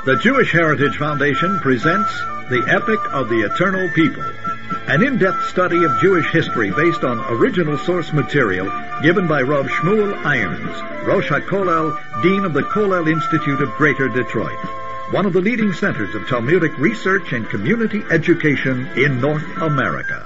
The Jewish Heritage Foundation presents The Epic of the Eternal People, an in-depth study of Jewish history based on original source material given by Rav Shmuel Irons, Rosh HaKollel, Dean of the Kollel Institute of Greater Detroit, one of the leading centers of Talmudic research and community education in North America.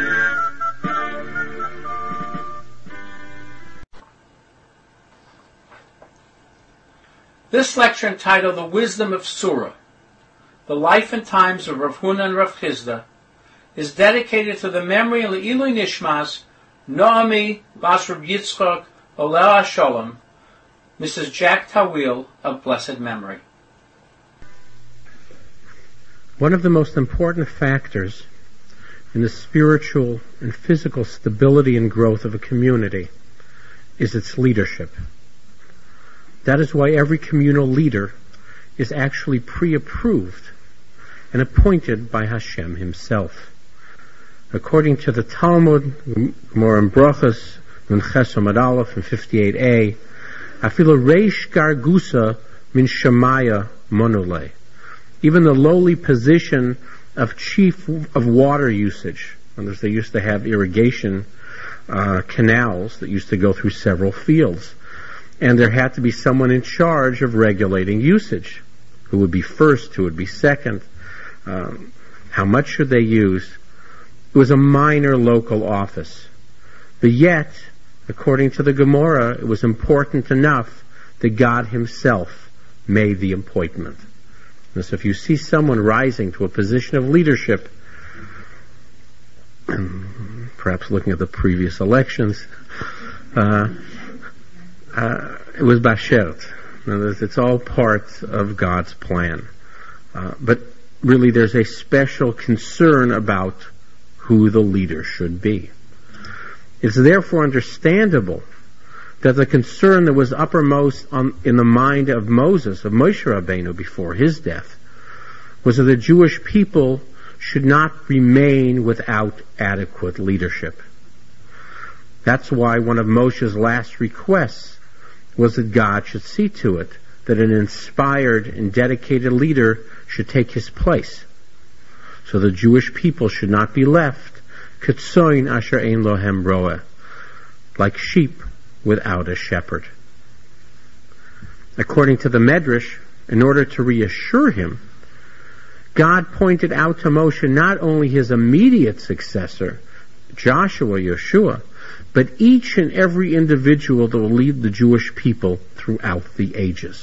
This lecture, entitled The Wisdom of Surah, the life and times of Rav Huna and Rav Chizda, is dedicated to the memory of Le'ilui Nishmas, Noami Bas Reb Yitzchok Oleh HaSholem, Mrs. Jack Tawil of blessed memory. One of the most important factors in the spiritual and physical stability and growth of a community is its leadership. That is why every communal leader is actually pre-approved and appointed by Hashem himself. According to the Talmud, Gemara in Brachos, Menches Amud Aleph in 58a, Afilu Reish Gargusa min Shemaya Monule. Even the lowly position of chief of water usage. They used to have irrigation canals that used to go through several fields. And there had to be someone in charge of regulating usage. Who would be first, who would be second, how much should they use. It was a minor local office. But yet, according to the Gemara, it was important enough that God himself made the appointment. And so if you see someone rising to a position of leadership, perhaps looking at the previous elections, it was Bashert. It's all part of God's plan. But really there's a special concern about who the leader should be. It's therefore understandable that the concern that was uppermost in the mind of Moses, of Moshe Rabbeinu before his death, was that the Jewish people should not remain without adequate leadership. That's why one of Moshe's last requests was that God should see to it that an inspired and dedicated leader should take his place. So the Jewish people should not be left ketzoin asher ein lohem roeh, like sheep without a shepherd. According to the Medrash, in order to reassure him, God pointed out to Moshe not only his immediate successor, Joshua, Yeshua, but each and every individual that will lead the Jewish people throughout the ages.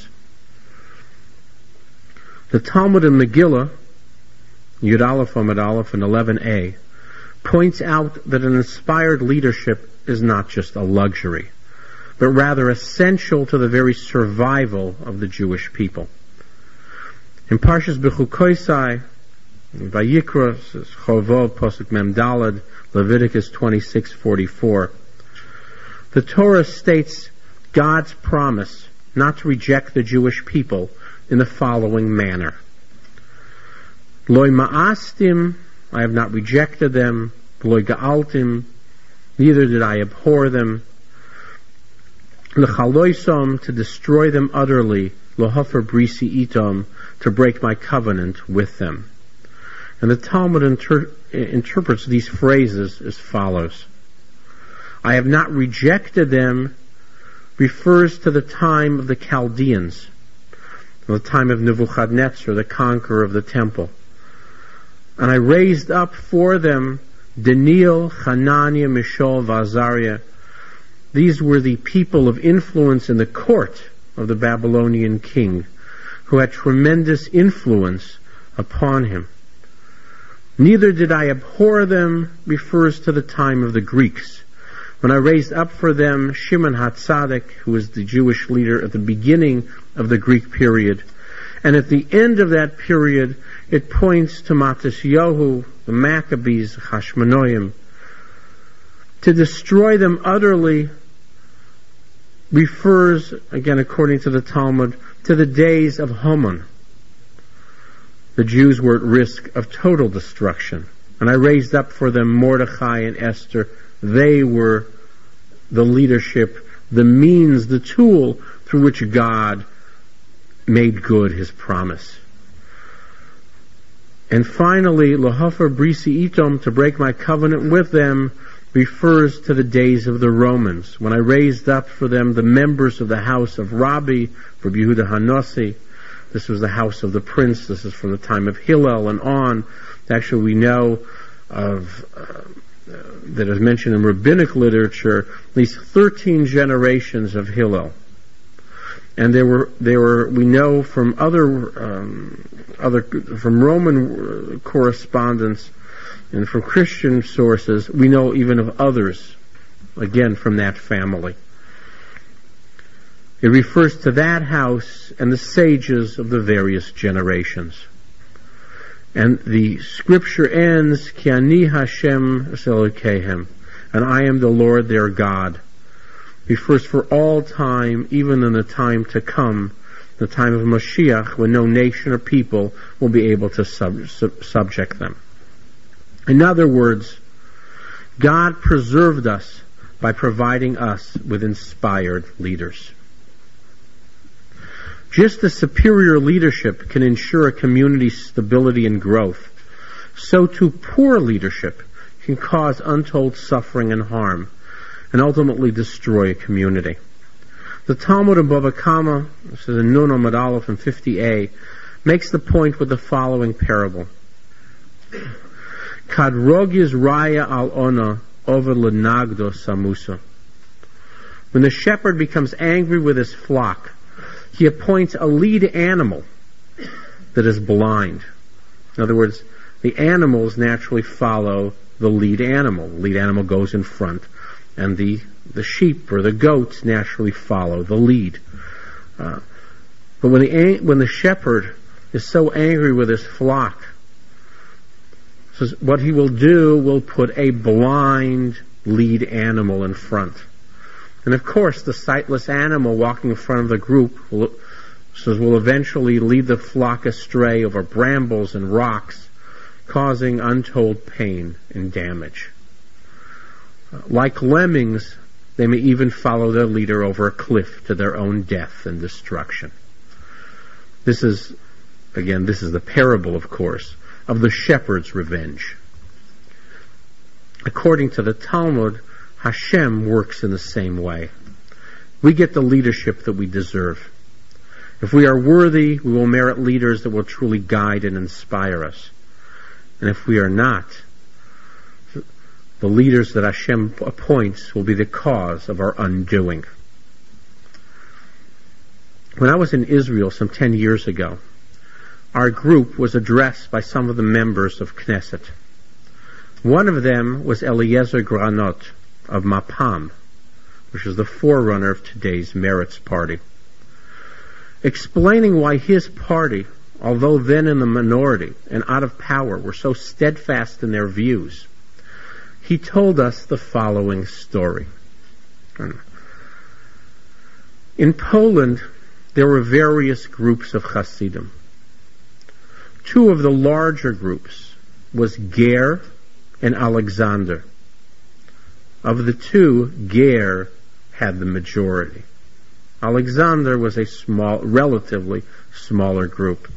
The Talmud in Megillah, Yud Aleph Amud Aleph and 11a, points out that an inspired leadership is not just a luxury, but rather essential to the very survival of the Jewish people. In Parshas Bechukoisai, Vayikra, Chovot, Posuk Mem Daled, Leviticus 26:44, the Torah states God's promise not to reject the Jewish people in the following manner. Loi ma'astim, I have not rejected them. Loi ga'altim, neither did I abhor them. L'chaloisom, to destroy them utterly. Lohafer brisi itom, to break my covenant with them. And the Talmud interprets these phrases as follows. I have not rejected them refers to the time of the Chaldeans, the time of Nebuchadnezzar, the conqueror of the temple. And I raised up for them Daniel, Hananiah, Mishael, Azariah. These were the people of influence in the court of the Babylonian king, who had tremendous influence upon him. Neither did I abhor them refers to the time of the Greeks, when I raised up for them Shimon HaTzadik, who was the Jewish leader at the beginning of the Greek period. And at the end of that period, it points to Matisyahu, the Maccabees, Hashmonaim. To destroy them utterly refers, again according to the Talmud, to the days of Haman. The Jews were at risk of total destruction. And I raised up for them Mordechai and Esther. They were the leadership, the means, the tool through which God made good his promise. And finally, Lohafer Brisi Itom, to break my covenant with them, refers to the days of the Romans, when I raised up for them the members of the house of Rabbi, for Yehuda Hanossi. This was the house of the prince. This is from the time of Hillel and on. Actually, we know of that is mentioned in rabbinic literature, at least 13 generations of Hillel. And there were we know from from Roman correspondence and from Christian sources, we know even of others, again from that family. It refers to that house and the sages of the various generations. And the scripture ends, Ki ani Hashem Elokehem, and I am the Lord their God. Refers for all time, even in the time to come, the time of Mashiach, when no nation or people will be able to subject them. In other words, God preserved us by providing us with inspired leaders. Just as superior leadership can ensure a community's stability and growth, so too poor leadership can cause untold suffering and harm, and ultimately destroy a community. The Talmud in Bava Kama, this is in Nun Amud Aleph and 50a, makes the point with the following parable. Kad rogiz raya al ona over lenagdo samusa. When the shepherd becomes angry with his flock, he appoints a lead animal that is blind. In other words, the animals naturally follow the lead animal. The lead animal goes in front, and the sheep or the goats naturally follow the lead. But when the shepherd is so angry with his flock, so what he will do will put a blind lead animal in front. And of course, the sightless animal walking in front of the group will eventually lead the flock astray over brambles and rocks, causing untold pain and damage. Like lemmings, they may even follow their leader over a cliff to their own death and destruction. This is the parable, of course, of the shepherd's revenge. According to the Talmud, Hashem works in the same way. We get the leadership that we deserve. If we are worthy, we will merit leaders that will truly guide and inspire us. And if we are not, the leaders that Hashem appoints will be the cause of our undoing. When I was in Israel some 10 years ago, our group was addressed by some of the members of Knesset. One of them was Eliezer Granot of Mapam, which is the forerunner of today's Meretz party. Explaining why his party, although then in the minority and out of power, were so steadfast in their views, he told us the following story. In Poland, there were various groups of Hasidim. Two of the larger groups was Ger and Alexander. Of the two, Ger had the majority. Alexander was a relatively smaller group.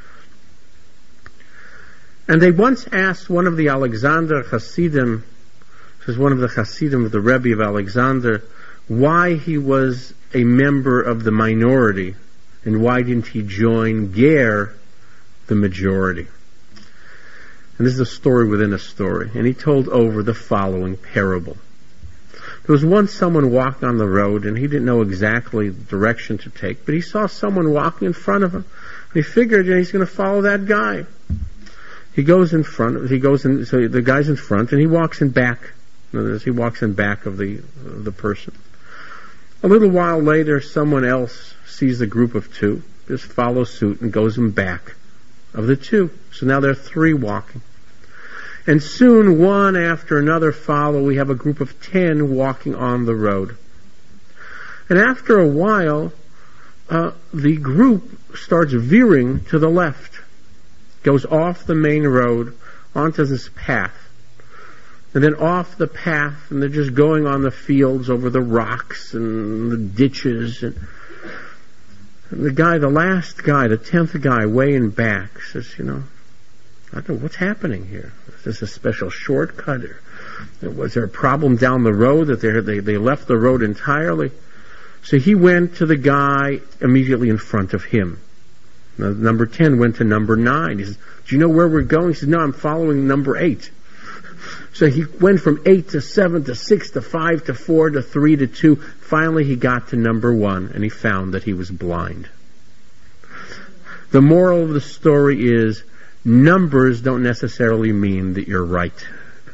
And they once asked one of the Alexander Hasidim, this is one of the Hasidim of the Rebbe of Alexander, why he was a member of the minority, and why didn't he join Ger, the majority. And this is a story within a story. And he told over the following parable. There was once someone walking on the road, and he didn't know exactly the direction to take, but he saw someone walking in front of him. And he figured he's going to follow that guy. So the guy's in front, and he walks in back. In other words, he walks in back of the person. A little while later, someone else sees the group of two, just follows suit, and goes in back of the two. So now there are three walking. And soon, one after another follow, we have a group of 10 walking on the road. And after a while, the group starts veering to the left, goes off the main road onto this path, and then off the path, and they're just going on the fields over the rocks and the ditches. And the guy, the last guy, the 10th guy, way in back, says, I don't know what's happening here. Is this a special shortcut? Was there a problem down the road that they left the road entirely? So he went to the guy immediately in front of him. Now, number 10 went to number 9. He says, do you know where we're going? He said, no, I'm following number 8. So he went from 8 to 7 to 6 to 5 to 4 to 3 to 2. Finally, he got to number 1, and he found that he was blind. The moral of the story is, numbers don't necessarily mean that you're right.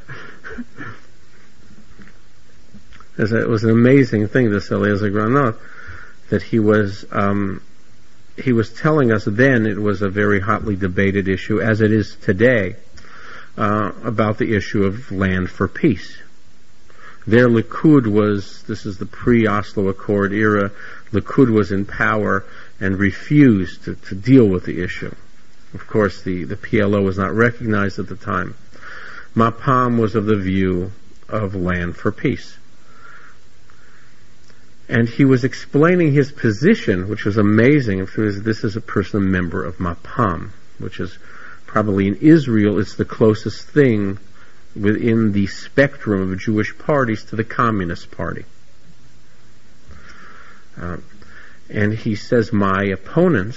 It was an amazing thing, this Eliezer Granot, that he was telling us then. It was a very hotly debated issue, as it is today, about the issue of land for peace. Their Likud was, this is the pre-Oslo Accord era, Likud was in power and refused to deal with the issue. Of course, the PLO was not recognized at the time. Mapam was of the view of land for peace. And he was explaining his position, which was amazing. This is a person, a member of Mapam, which is probably in Israel, it's the closest thing within the spectrum of Jewish parties to the Communist Party. And he says, my opponents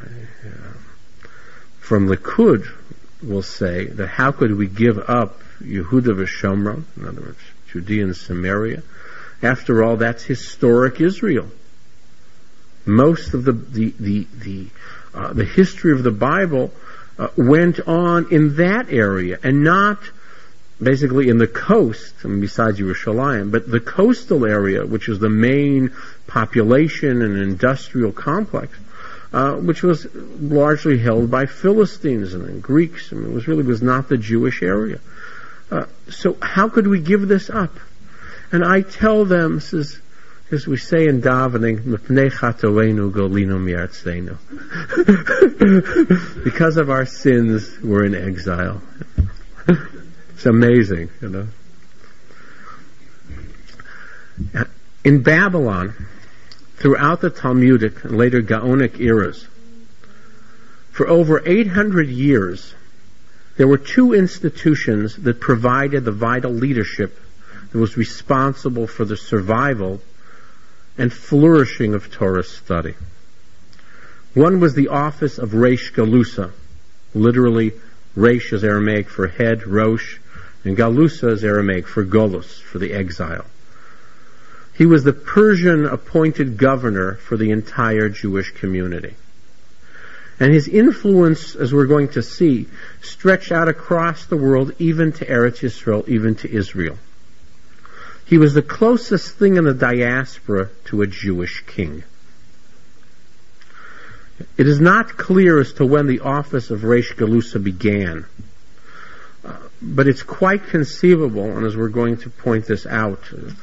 from Likud will say that how could we give up Yehuda v'Shomron, in other words, Judea and Samaria? After all, that's historic Israel. Most of the history of the Bible went on in that area, and not basically in the coast, besides Yerushalayim, but the coastal area, which is the main population and industrial complex, which was largely held by Philistines and Greeks. It was not the Jewish area. So how could we give this up? And I tell them, as we say in davening, "Mipnei chatoenu golinu mi'artzenu." Because of our sins, we're in exile. It's amazing, In Babylon, throughout the Talmudic and later Gaonic eras, for over 800 years, there were two institutions that provided the vital leadership that was responsible for the survival and flourishing of Torah study. One was the office of Reish Galusa. Literally, Reish is Aramaic for head, Rosh, and Galusa is Aramaic for Golus, for the exile. He was the Persian appointed governor for the entire Jewish community. And his influence, as we're going to see, stretched out across the world, even to Eretz Yisrael, even to Israel. He was the closest thing in the diaspora to a Jewish king. It is not clear as to when the office of Reish Galusa began, but it's quite conceivable, and as we're going to point this out,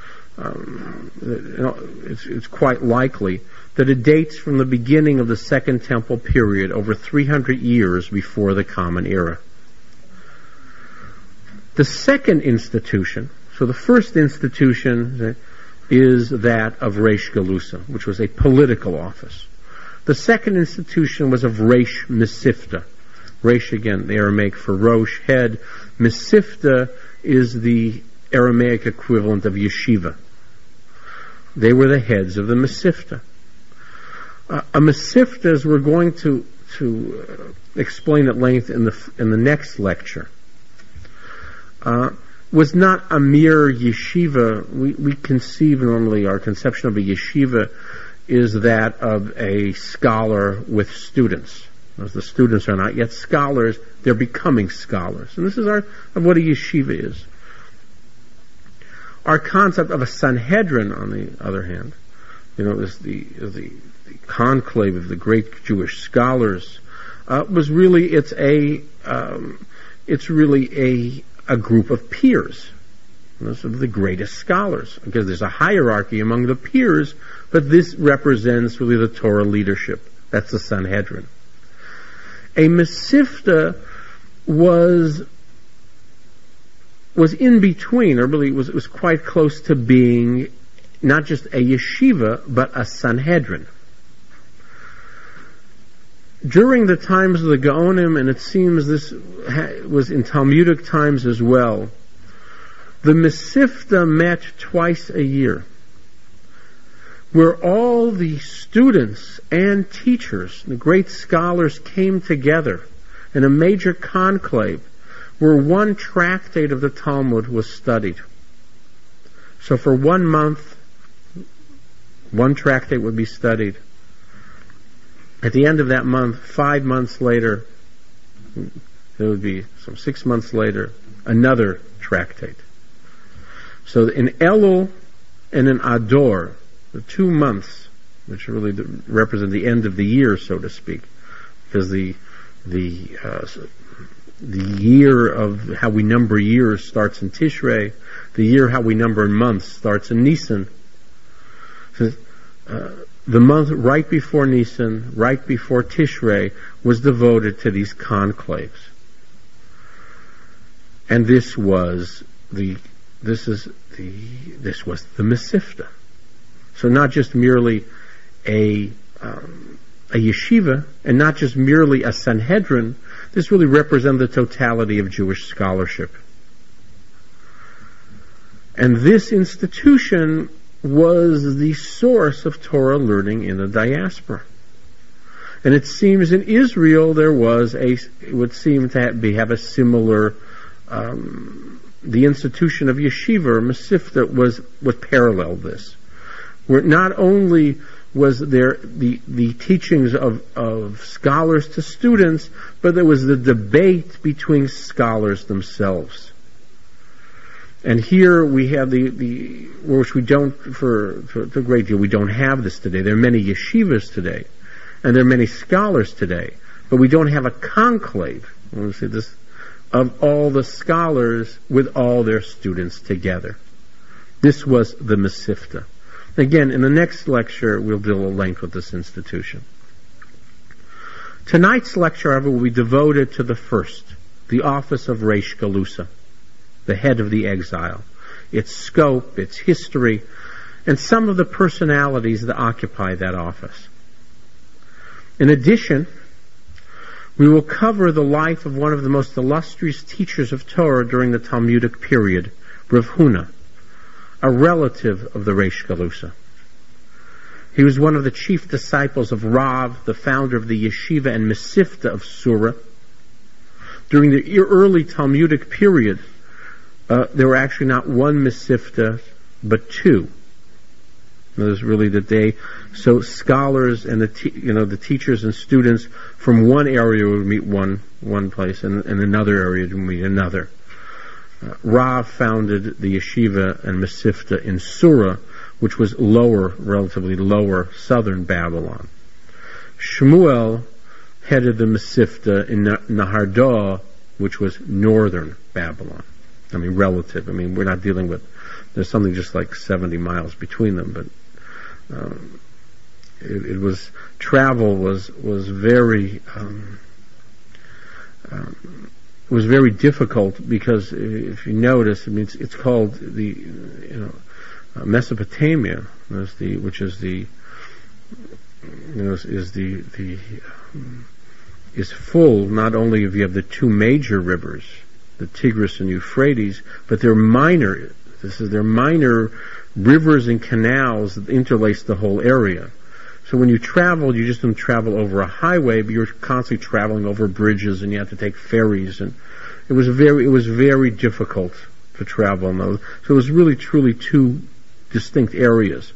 it's quite likely that it dates from the beginning of the Second Temple period, over 300 years before the Common Era. The second institution, so the first institution is that of Reish Galusa, which was a political office. The second institution was of Reish Mesivta. Reish, again, the Aramaic for Rosh, head. Mesivta is the Aramaic equivalent of yeshiva. They were the heads of the Mesivta. A Mesivta, as we're going to explain at length in the next lecture, was not a mere yeshiva. We conceive normally, our conception of a yeshiva is that of a scholar with students. As the students are not yet scholars, they're becoming scholars. And this is of what a yeshiva is. Our concept of a Sanhedrin, on the other hand, is the conclave of the great Jewish scholars, was really, it's really a group of peers. Those are the greatest scholars, because there's a hierarchy among the peers, but this represents really the Torah leadership. That's the Sanhedrin. A Mesivta was in between, or really was quite close to being not just a yeshiva, but a Sanhedrin. During the times of the Gaonim, and it seems this was in Talmudic times as well, the Mesivta met twice a year, where all the students and teachers, the great scholars, came together in a major conclave where one tractate of the Talmud was studied. So for 1 month, one tractate would be studied. At the end of that month, 5 months later, there would be some 6 months later, another tractate. So in Elul and in Ador, the 2 months, which really represent the end of the year, so to speak, because the year of how we number years starts in Tishrei, the year how we number months starts in Nisan. So, the month right before Nisan, right before Tishrei, was devoted to these conclaves. And this was the Mesivta. So not just merely a yeshiva, and not just merely a Sanhedrin, this really represented the totality of Jewish scholarship. And this institution was the source of Torah learning in the diaspora. And it seems in Israel there was it would seem to have a similar, the institution of yeshiva, or Mesivta, was paralleled this. Where not only was there the teachings of scholars to students, but there was the debate between scholars themselves. And here we have which we don't, for a great deal, we don't have this today. There are many yeshivas today, and there are many scholars today, but we don't have a conclave, I want to say this, of all the scholars with all their students together. This was the Mesivta. Again, in the next lecture, we'll deal at length with this institution. Tonight's lecture, however, will be devoted to the first, the office of Reish Galusa, the head of the exile, its scope, its history, and some of the personalities that occupy that office. In addition, we will cover the life of one of the most illustrious teachers of Torah during the Talmudic period, Rav Huna, a relative of the Reish Galusa. He was one of the chief disciples of Rav, the founder of the yeshiva and Mesivta of Sura. During the early Talmudic period, there were actually not one Mesivta, but two. That was really the day. So scholars and the teachers and students from one area would meet one place, and another area would meet another. Rav founded the yeshiva and Mesivta in Sura, which was relatively lower southern Babylon. Shmuel headed the Mesivta in Nahardeh, which was northern Babylon. Relative. We're not dealing with, there's something just like 70 miles between them, but travel was very difficult, because if you notice, it's called the Mesopotamia, which is full not only if you have the two major rivers, the Tigris and Euphrates, but they're minor rivers and canals that interlace the whole area. So when you travel, you just don't travel over a highway, but you're constantly traveling over bridges, and you have to take ferries, and it was very difficult to travel on those. So it was really truly two distinct areas.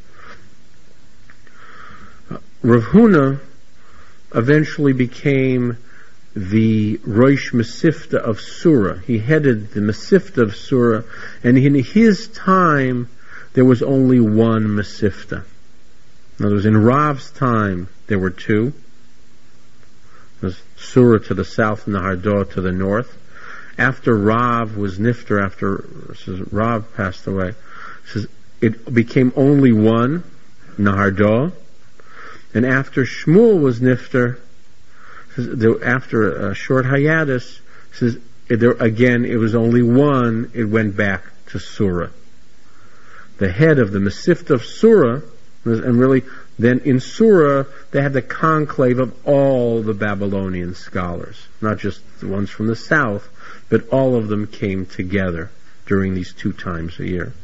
Rav Huna eventually became the Rosh Mesivta of Sura. He headed the Mesivta of Sura, and in his time there was only one Mesivta. In other words, in Rav's time there were two. There's Sura to the south and Nahardeh to the north. After Rav was nifter, after Rav passed away, it became only one, Nahardeh. And after Shmuel was nifter, after a short hiatus, again it was only one, it went back to Sura. The head of the Mesivta of Sura, and really Then in Sura, they had the conclave of all the Babylonian scholars, not just the ones from the south, but all of them came together during these 2 times a year.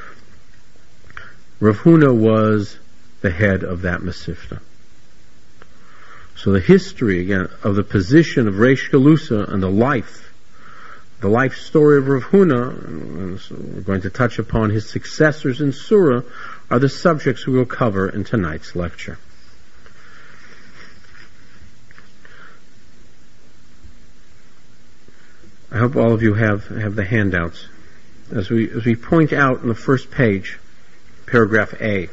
Rav Huna was the head of that Mesivta. So the history, again, of the position of Reish Galusa and the life story of Rav Huna, and so we're going to touch upon his successors in Surah, are the subjects we will cover in tonight's lecture. I hope all of you have the handouts. As we point out in the first page, paragraph A,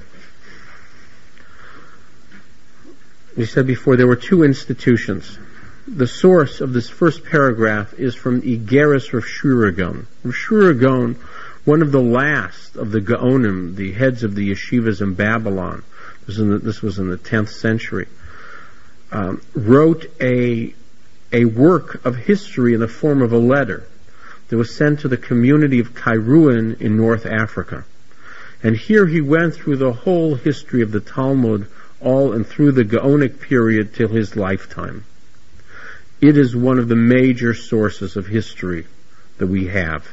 we said before there were 2 institutions. The source of this first paragraph is from Igeris Rav Shura Gaon. Rav Shura Gaon, one of the last of the Gaonim, the heads of the yeshivas in Babylon, this was in the 10th century, wrote a work of history in the form of a letter that was sent to the community of Kairouan in North Africa. And here he went through the whole history of the Talmud, all and through the Gaonic period till his lifetime. It is one of the major sources of history that we have.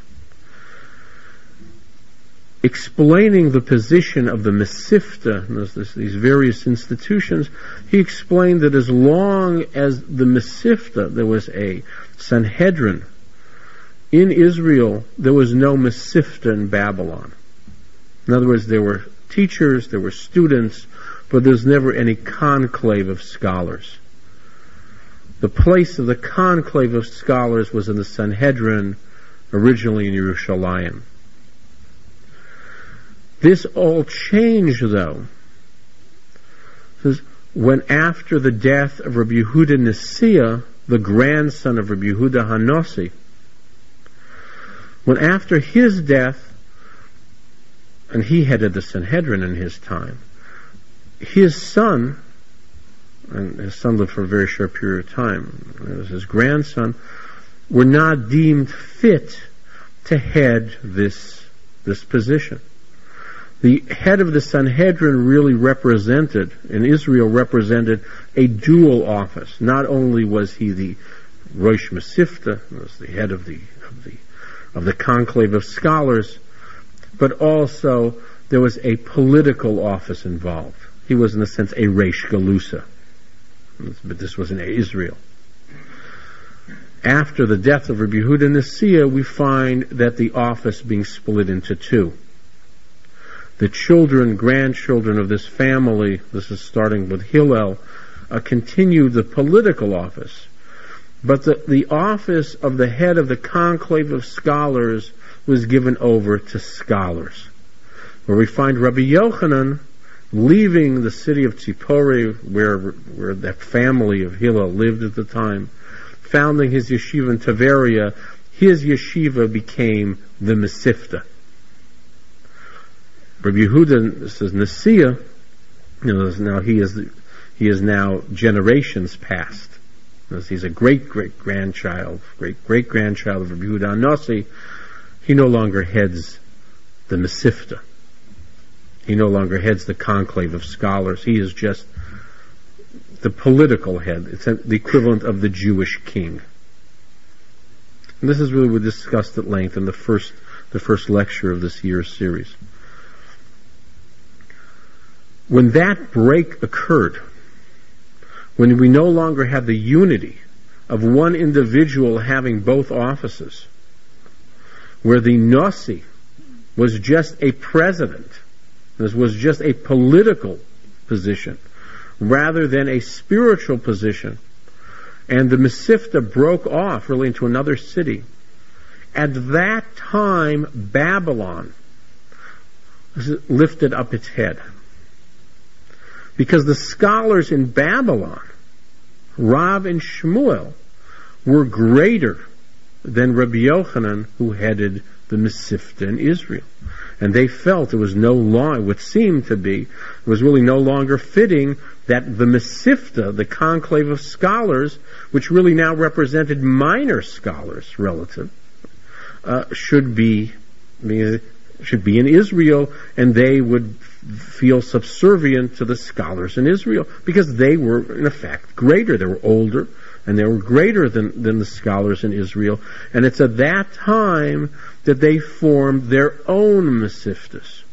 Explaining the position of the Mesivta, these various institutions, he explained that as long as the Mesivta, there was a Sanhedrin, in Israel there was no Mesivta in Babylon. In other words, there were teachers, there were students, but there was never any conclave of scholars. The place of the conclave of scholars was in the Sanhedrin, originally in Yerushalayim. This all changed, though, when after the death of Rabbi Yehuda Nasiya, the grandson of Rabbi Yehuda Hanossi, when after his death, and he headed the Sanhedrin in his time, his son, and his son lived for a very short period of time, it was his grandson, were not deemed fit to head this position. The head of the Sanhedrin really represented, in Israel, represented a dual office. Not only was he the Rosh Mesivta, was the head of the conclave of scholars, but also there was a political office involved. He was, in a sense, a Reish Galusa. But this was in Israel. After the death of Rabbi Yehuda Nasiya, we find that the office being split into 2. The children, grandchildren of this family, this is starting with Hillel, continued the political office. But the office of the head of the conclave of scholars was given over to scholars. Where we find Rabbi Yochanan leaving the city of Tzipori, where that family of Hillel lived at the time, founding his yeshiva in Tiberia. His yeshiva became the Mesivta. Rabbi Yehuda says Nasiya, now he is now generations past. He's a great grandchild of Rabbi Yehuda Hanossi. He no longer heads the Mesivta. He no longer heads the conclave of scholars. He is just the political head. It's the equivalent of the Jewish king. And this is really what we discussed at length in the first lecture of this year's series. When that break occurred, when we no longer had the unity of one individual having both offices, where the Nasi was just a president, this was just a political position, rather than a spiritual position, and the Mesivta broke off really into another city. At that time, Babylon lifted up its head. Because the scholars in Babylon, Rav and Shmuel, were greater than Rabbi Yochanan, who headed the Mesivta in Israel. And they felt it was what seemed to be, it was really no longer fitting that the Mesivta, the conclave of scholars, which really now represented minor scholars relative, should be in Israel, and they would feel subservient to the scholars in Israel, because they were, in effect, greater. They were older, and they were greater than the scholars in Israel. And it's at that time that they formed their own Mesivtas.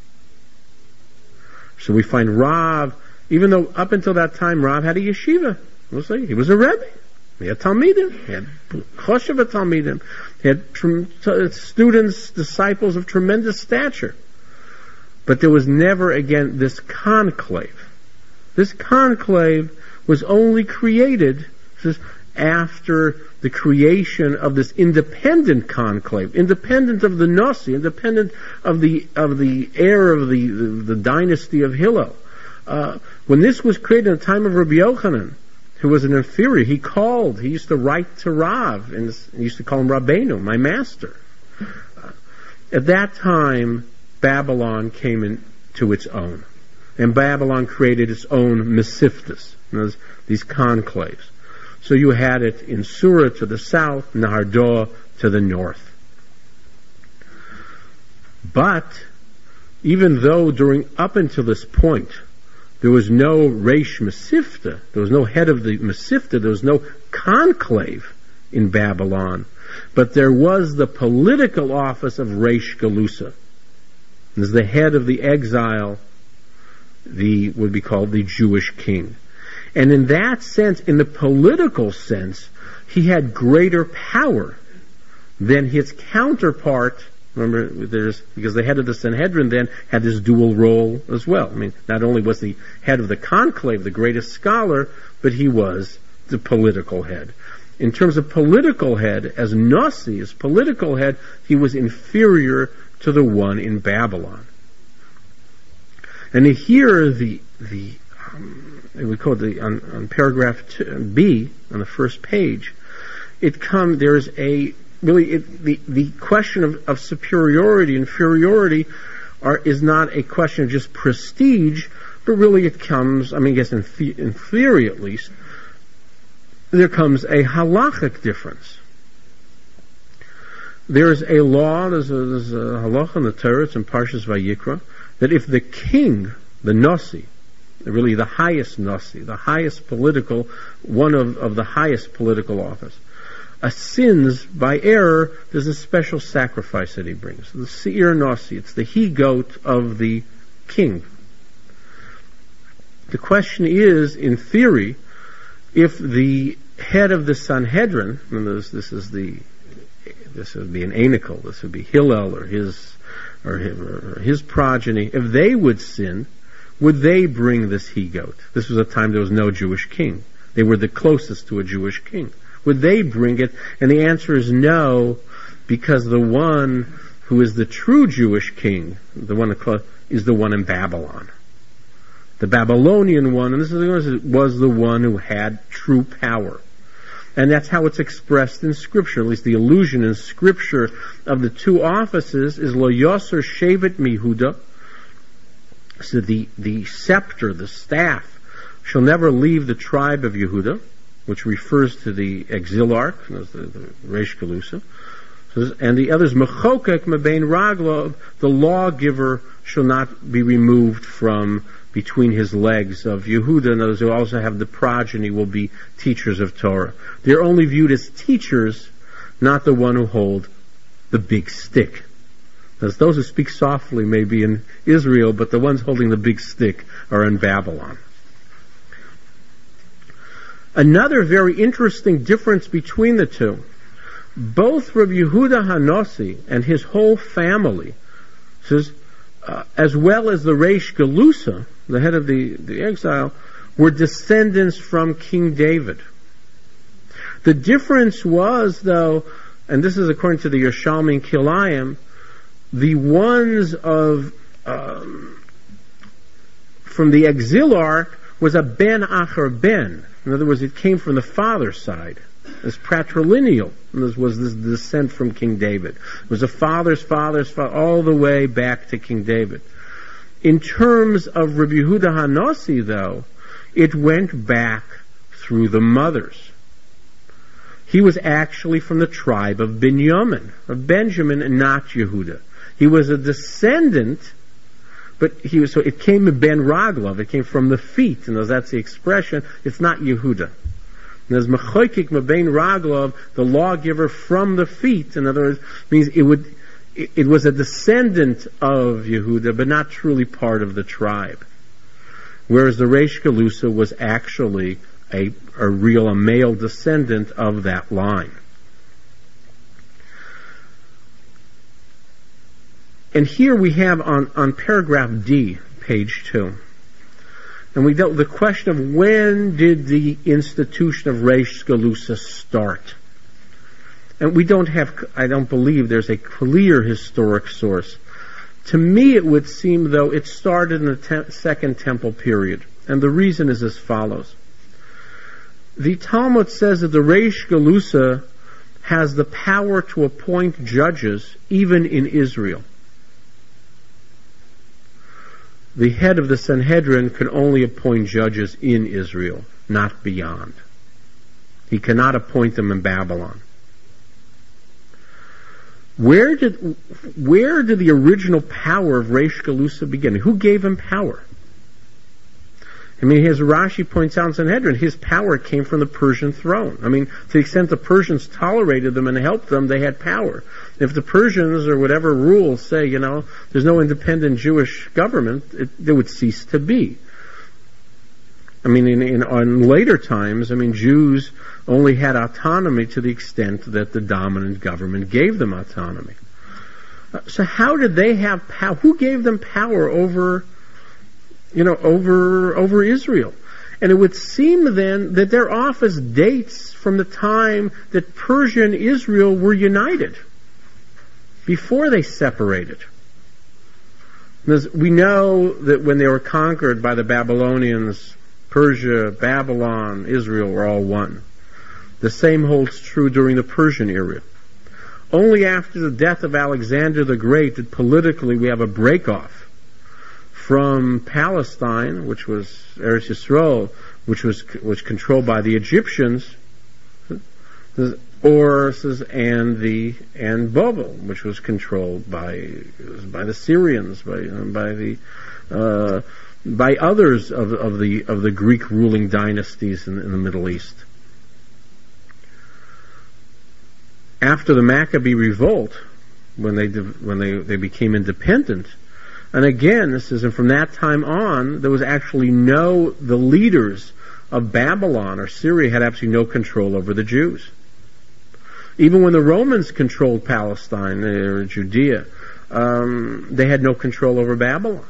So we find Rav, even though up until that time Rav had a yeshiva, we'll say he was a rebbe. He had Talmidim, he had Choshev Talmidim, he had students, disciples of tremendous stature. But there was never again this conclave. This conclave was only created after the creation of this independent conclave, independent of the Nasi, independent of the heir of the dynasty of Hillel. When this was created in the time of Rabbi Yochanan, who was an inferior, he used to write to Rav, and he used to call him Rabbeinu, my master. At that time, Babylon came into its own. And Babylon created its own Mesivtas, these conclaves. So you had it in Surah to the south, Nahardoa to the north. But even though up until this point there was no Reish Mesivta, there was no head of the Mesivta, there was no conclave in Babylon, but there was the political office of Reish Galusa. As the head of the exile, would be called the Jewish king. And in that sense, in the political sense, he had greater power than his counterpart. Remember, because the head of the Sanhedrin then had this dual role as well. I mean, not only was the head of the conclave the greatest scholar, but he was the political head. In terms of political head, as Nasi, as political head, he was inferior to the one in Babylon. And here we call it on paragraph B on the first page. The question of superiority, inferiority is not a question of just prestige, but really it comes, I guess in theory at least, there comes a halachic difference. There's a law, there's a halacha in the Torah, it's in Parshas Vayikra, that if the king, the Nasi, really the highest Nasi, the highest political, one of the highest political office, sins by error, there's a special sacrifice that he brings. The Seir Nasi, it's the he-goat of the king. The question is, in theory, if the head of the Sanhedrin, and this would be an Anikel, this would be Hillel or his progeny, if they would sin, would they bring this he-goat? This was a time there was no Jewish king. They were the closest to a Jewish king. Would they bring it? And the answer is no, because the one who is the true Jewish king, is the one in Babylon. The Babylonian one, and was the one who had true power. And that's how it's expressed in Scripture. At least the allusion in Scripture of the two offices is Lo Yoser Shevet Mihuda. So the scepter, the staff, shall never leave the tribe of Yehuda, which refers to the exilarch, the Reish Galusa. And the others, Mechokek Mebein Raglo, the lawgiver shall not be removed from between his legs of Yehuda, and those who also have the progeny will be teachers of Torah. They're only viewed as teachers, not the one who hold the big stick. As those who speak softly may be in Israel, but the ones holding the big stick are in Babylon. Another very interesting difference between the two, both Rabbi Yehuda HaNasi and his whole family, says, as well as the Reish Galusa, the head of the exile, were descendants from King David. The difference was, though, and this is according to the Yerushalmi and Kilayim, the ones from the exilarch was a ben acher ben. In other words, it came from the father's side. It's patrilineal. And this was this descent from King David. It was a father's father, all the way back to King David. In terms of Rabbi Yehuda HaNasi, though, it went back through the mothers. He was actually from the tribe of Benjamin, and not Yehuda. He was a descendant, But so it came to Ben Raglov. It came from the feet, and that's the expression. It's not Yehuda. And as Mechoikik Mebein Raglov, the lawgiver from the feet, in other words, means it was a descendant of Yehuda, but not truly part of the tribe. Whereas the Reish Galusa was actually a male descendant of that line. And here we have on paragraph D, page 2, and we dealt with the question of when did the institution of Reish Galusa start? And I don't believe there's a clear historic source. To me, it would seem, though, it started in the Second Temple period. And the reason is as follows. The Talmud says that the Reish Galusa has the power to appoint judges even in Israel. The head of the Sanhedrin can only appoint judges in Israel, not beyond. He cannot appoint them in Babylon. Where did the original power of Reish Galusa begin? Who gave him power? I mean, as Rashi points out in Sanhedrin, his power came from the Persian throne. I mean, to the extent the Persians tolerated them and helped them, they had power. If the Persians or whatever rules say, there's no independent Jewish government, there would cease to be. I mean, in later times, Jews only had autonomy to the extent that the dominant government gave them autonomy. So how did they have power? Who gave them power over Israel? And it would seem then that their office dates from the time that Persia and Israel were united, before they separated. Because we know that when they were conquered by the Babylonians, Persia, Babylon, Israel were all one. The same holds true during the Persian era. Only after the death of Alexander the Great did politically we have a break-off from Palestine, which was Eretz Yisrael, which was controlled by the Egyptians, and Babel, which was controlled by the Syrians, by others of the Greek ruling dynasties in the Middle East. After the Maccabee revolt, when they became independent, and again, and from that time on, there was actually the leaders of Babylon or Syria had absolutely no control over the Jews. Even when the Romans controlled Palestine or Judea, they had no control over Babylon.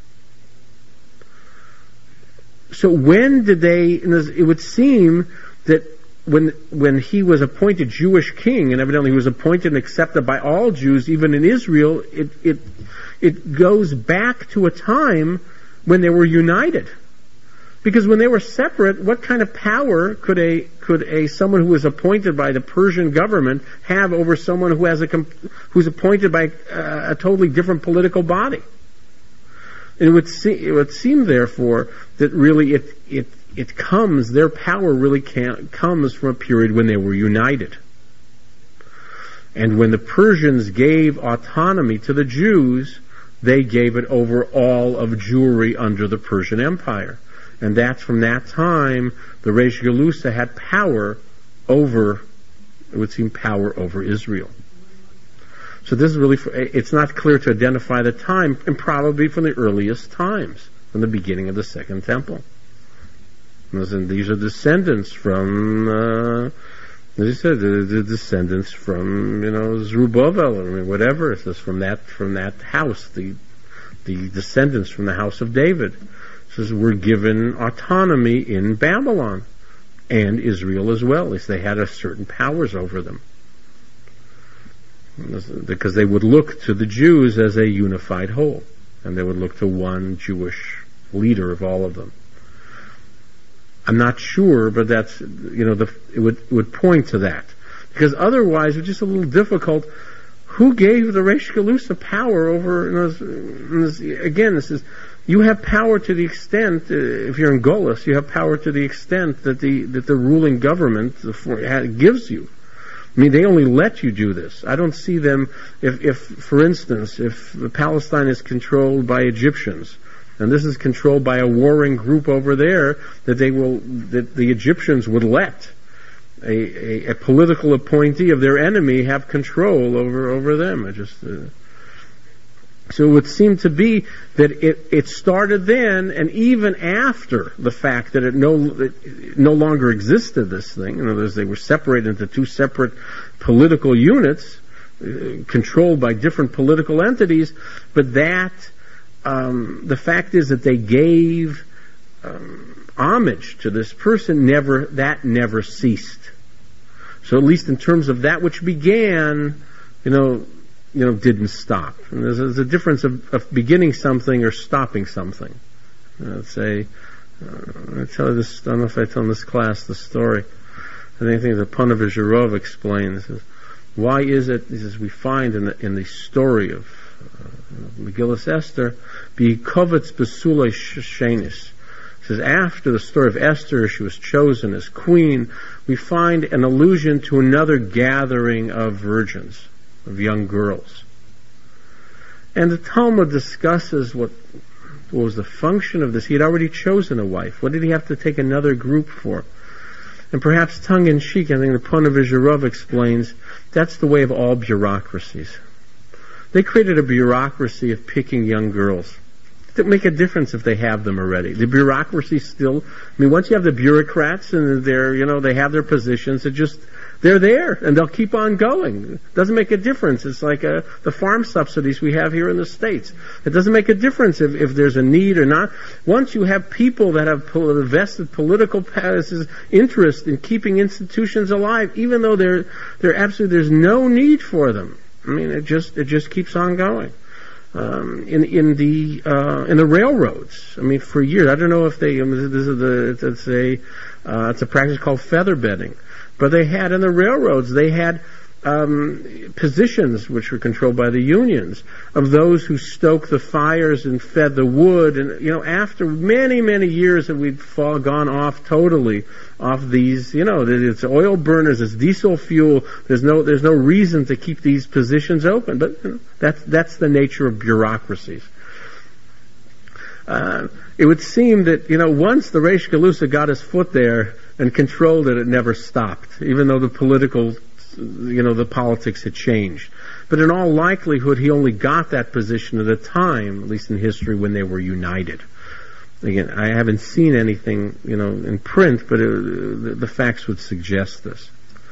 So when did it would seem that when he was appointed Jewish king, and evidently he was appointed and accepted by all Jews, even in Israel, it goes back to a time when they were united. Because when they were separate, what kind of power could someone who was appointed by the Persian government have over someone who's appointed by a totally different political body? And it would seem, therefore, that really their power really comes from a period when they were united. And when the Persians gave autonomy to the Jews, they gave it over all of Jewry under the Persian Empire. And that's from that time the Reish Galusa had power over Israel. So this is really, it's not clear to identify the time, and probably from the earliest times, from the beginning of the Second Temple. And these are descendants from, as you said, the descendants from, Zerubbabel or whatever. It says from that house, the descendants from the house of David. It says were given autonomy in Babylon and Israel as well. At least they had certain powers over them. Because they would look to the Jews as a unified whole, and they would look to one Jewish leader of all of them. I'm not sure, but that's, it would point to that. Because otherwise, it's just a little difficult. Who gave the Reish Galusa power over, again, this is, you have power to the extent, if you're in Golis, you have power to the extent that the ruling government gives you. I mean, they only let you do this. I don't see them, if for instance, if Palestine is controlled by Egyptians, and this is controlled by a warring group over there, that the Egyptians would let a political appointee of their enemy have control over them. So it would seem to be that it started then, and even after the fact that it no longer existed, this thing. In other words, they were separated into two separate political units, controlled by different political entities, but that the fact is that they gave homage to this person, never ceased. So at least in terms of that which began, didn't stop. And there's a difference of beginning something or stopping something. Let's say, I tell you this. I don't know if I tell in this class the story. I think the Ponevezher Rov explains. Why is it? He says we find in the story of Megillas Esther, B'yikovitz Besulei Shenis. It says after the story of Esther, she was chosen as queen. We find an allusion to another gathering of virgins, of young girls. And the Talmud discusses what was the function of this. He had already chosen a wife. What did he have to take another group for? And perhaps tongue-in-cheek, I think the Ponevezher Rov explains, that's the way of all bureaucracies. They created a bureaucracy of picking young girls. It doesn't make a difference if they have them already. The bureaucracy still, once you have the bureaucrats and they have their positions, they're there and they'll keep on going. It doesn't make a difference. It's like the farm subsidies we have here in the States. It doesn't make a difference if there's a need or not. Once you have people that have vested political interest in keeping institutions alive, even though there's no need for them. It just keeps on going. In the railroads, for years, I don't know if it's a practice called feather bedding, but they had in the railroads, they had positions which were controlled by the unions of those who stoked the fires and fed the wood, and after many years that we'd gone off totally off these, it's oil burners, it's diesel fuel, there's no reason to keep these positions open, but that's the nature of bureaucracies. It would seem that once the Reish Galusa got his foot there and controlled it never stopped, even though the politics had changed. But in all likelihood, he only got that position at a time, at least in history, when they were united. Again, I haven't seen anything, in print, but the facts would suggest this.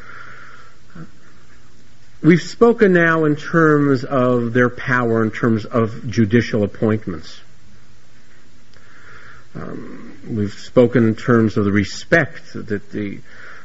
We've spoken now in terms of their power, in terms of judicial appointments. We've spoken in terms of the respect that the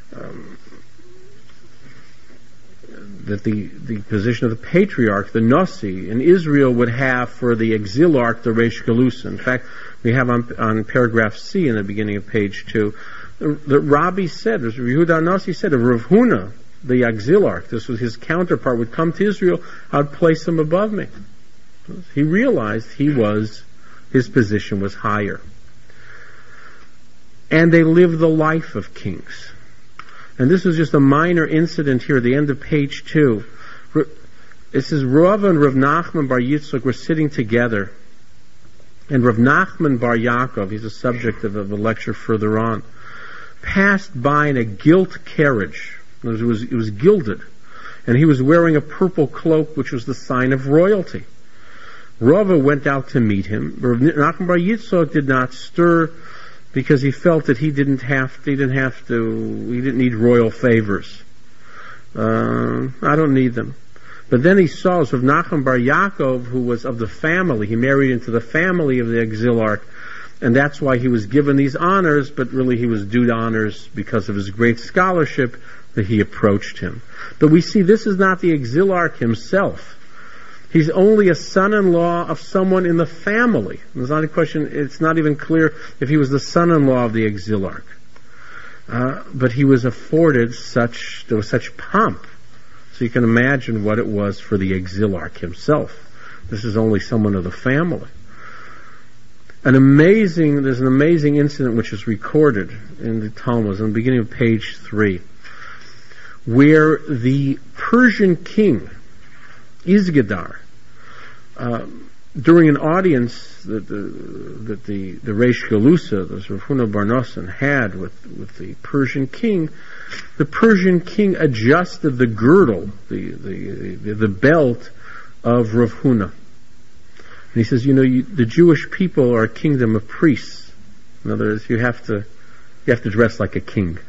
position of the patriarch, the Nasi, in Israel would have for the exilarch, the Reish Galusa. In fact, we have on paragraph C in the beginning of page 2, the Rabbi said, as Yehuda Nasi said, of Rav Huna, the exilarch, this was his counterpart, would come to Israel, I would place him above me. He realized his position was higher. And they lived the life of kings. And this was just a minor incident here at the end of page 2. It says, Rav and Rav Nachman bar Yitzchak were sitting together. And Rav Nachman bar Yaakov, he's a subject of a lecture further on, passed by in a gilt carriage. It was gilded. And he was wearing a purple cloak, which was the sign of royalty. Rava went out to meet him. Rav Nachman bar Yitzchak did not stir, because he felt that he didn't need royal favors. I don't need them. But then he saw Rav Nachman bar Yaakov, who was of the family. He married into the family of the exilarch, and that's why he was given these honors, but really he was due honors because of his great scholarship that he approached him. But we see this is not the exilarch himself. He's only a son-in-law of someone in the family. There's not a question, it's not even clear if he was the son-in-law of the exilarch. But he was afforded there was such pomp. So you can imagine what it was for the exilarch himself. This is only someone of the family. There's an amazing incident which is recorded in the Talmud, in the beginning of page 3. where the Persian king, Izgedar, during an audience that the Reish Galusa, the Rav Huna bar Nosson, had with the Persian king adjusted the girdle, the belt of Rav Huna. And he says, the Jewish people are a kingdom of priests. In other words, you have to dress like a king.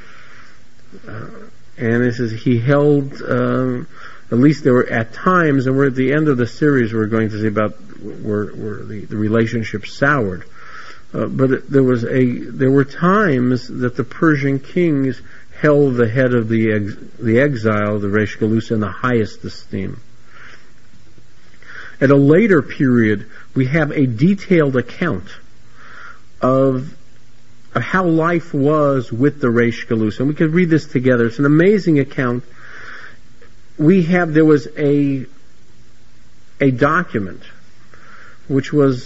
And he says he held, at least there were at times, and we're at the end of the series, we're going to see about where the relationship soured. But there were times that the Persian kings held the head of the exile, the Reish Galusa, in the highest esteem. At a later period, we have a detailed account of how life was with the Reish Galusa. And we could read this together. It's an amazing account. There was a document which was,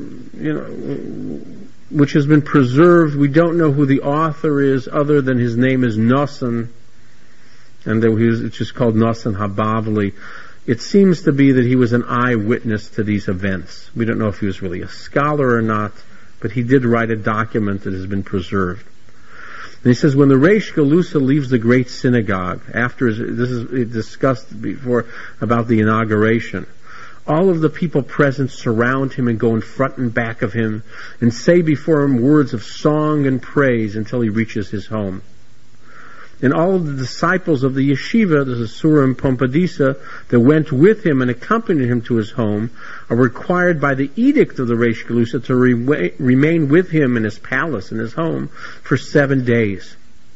which has been preserved. We don't know who the author is, other than his name is Nosson, and it's just called Nosson HaBavli. It seems to be that he was an eyewitness to these events. We don't know if he was really a scholar or not, but he did write a document that has been preserved. And he says, when the Reish Galusa leaves the great synagogue, this is discussed before about the inauguration, all of the people present surround him and go in front and back of him and say before him words of song and praise until he reaches his home. And all of the disciples of the yeshiva, the Surah and Pompadisa, that went with him and accompanied him to his home, are required by the edict of the Reish Galusa to remain with him in his palace, in his home, for 7 days.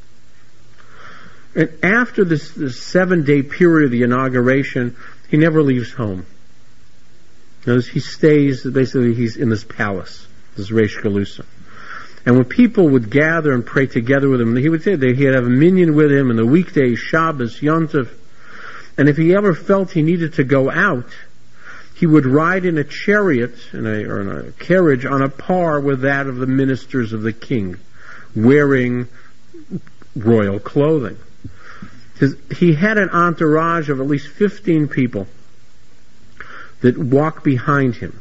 And after this 7-day period of the inauguration, he never leaves home. Notice he stays, basically he's in this palace, this Reish Galusa. And when people would gather and pray together with him, he would say he'd have a minyan with him in the weekdays, Shabbos, Yom Tov. And if he ever felt he needed to go out, he would ride in a chariot, or in a carriage, on a par with that of the ministers of the king, wearing royal clothing. He had an entourage of at least 15 people that walk behind him,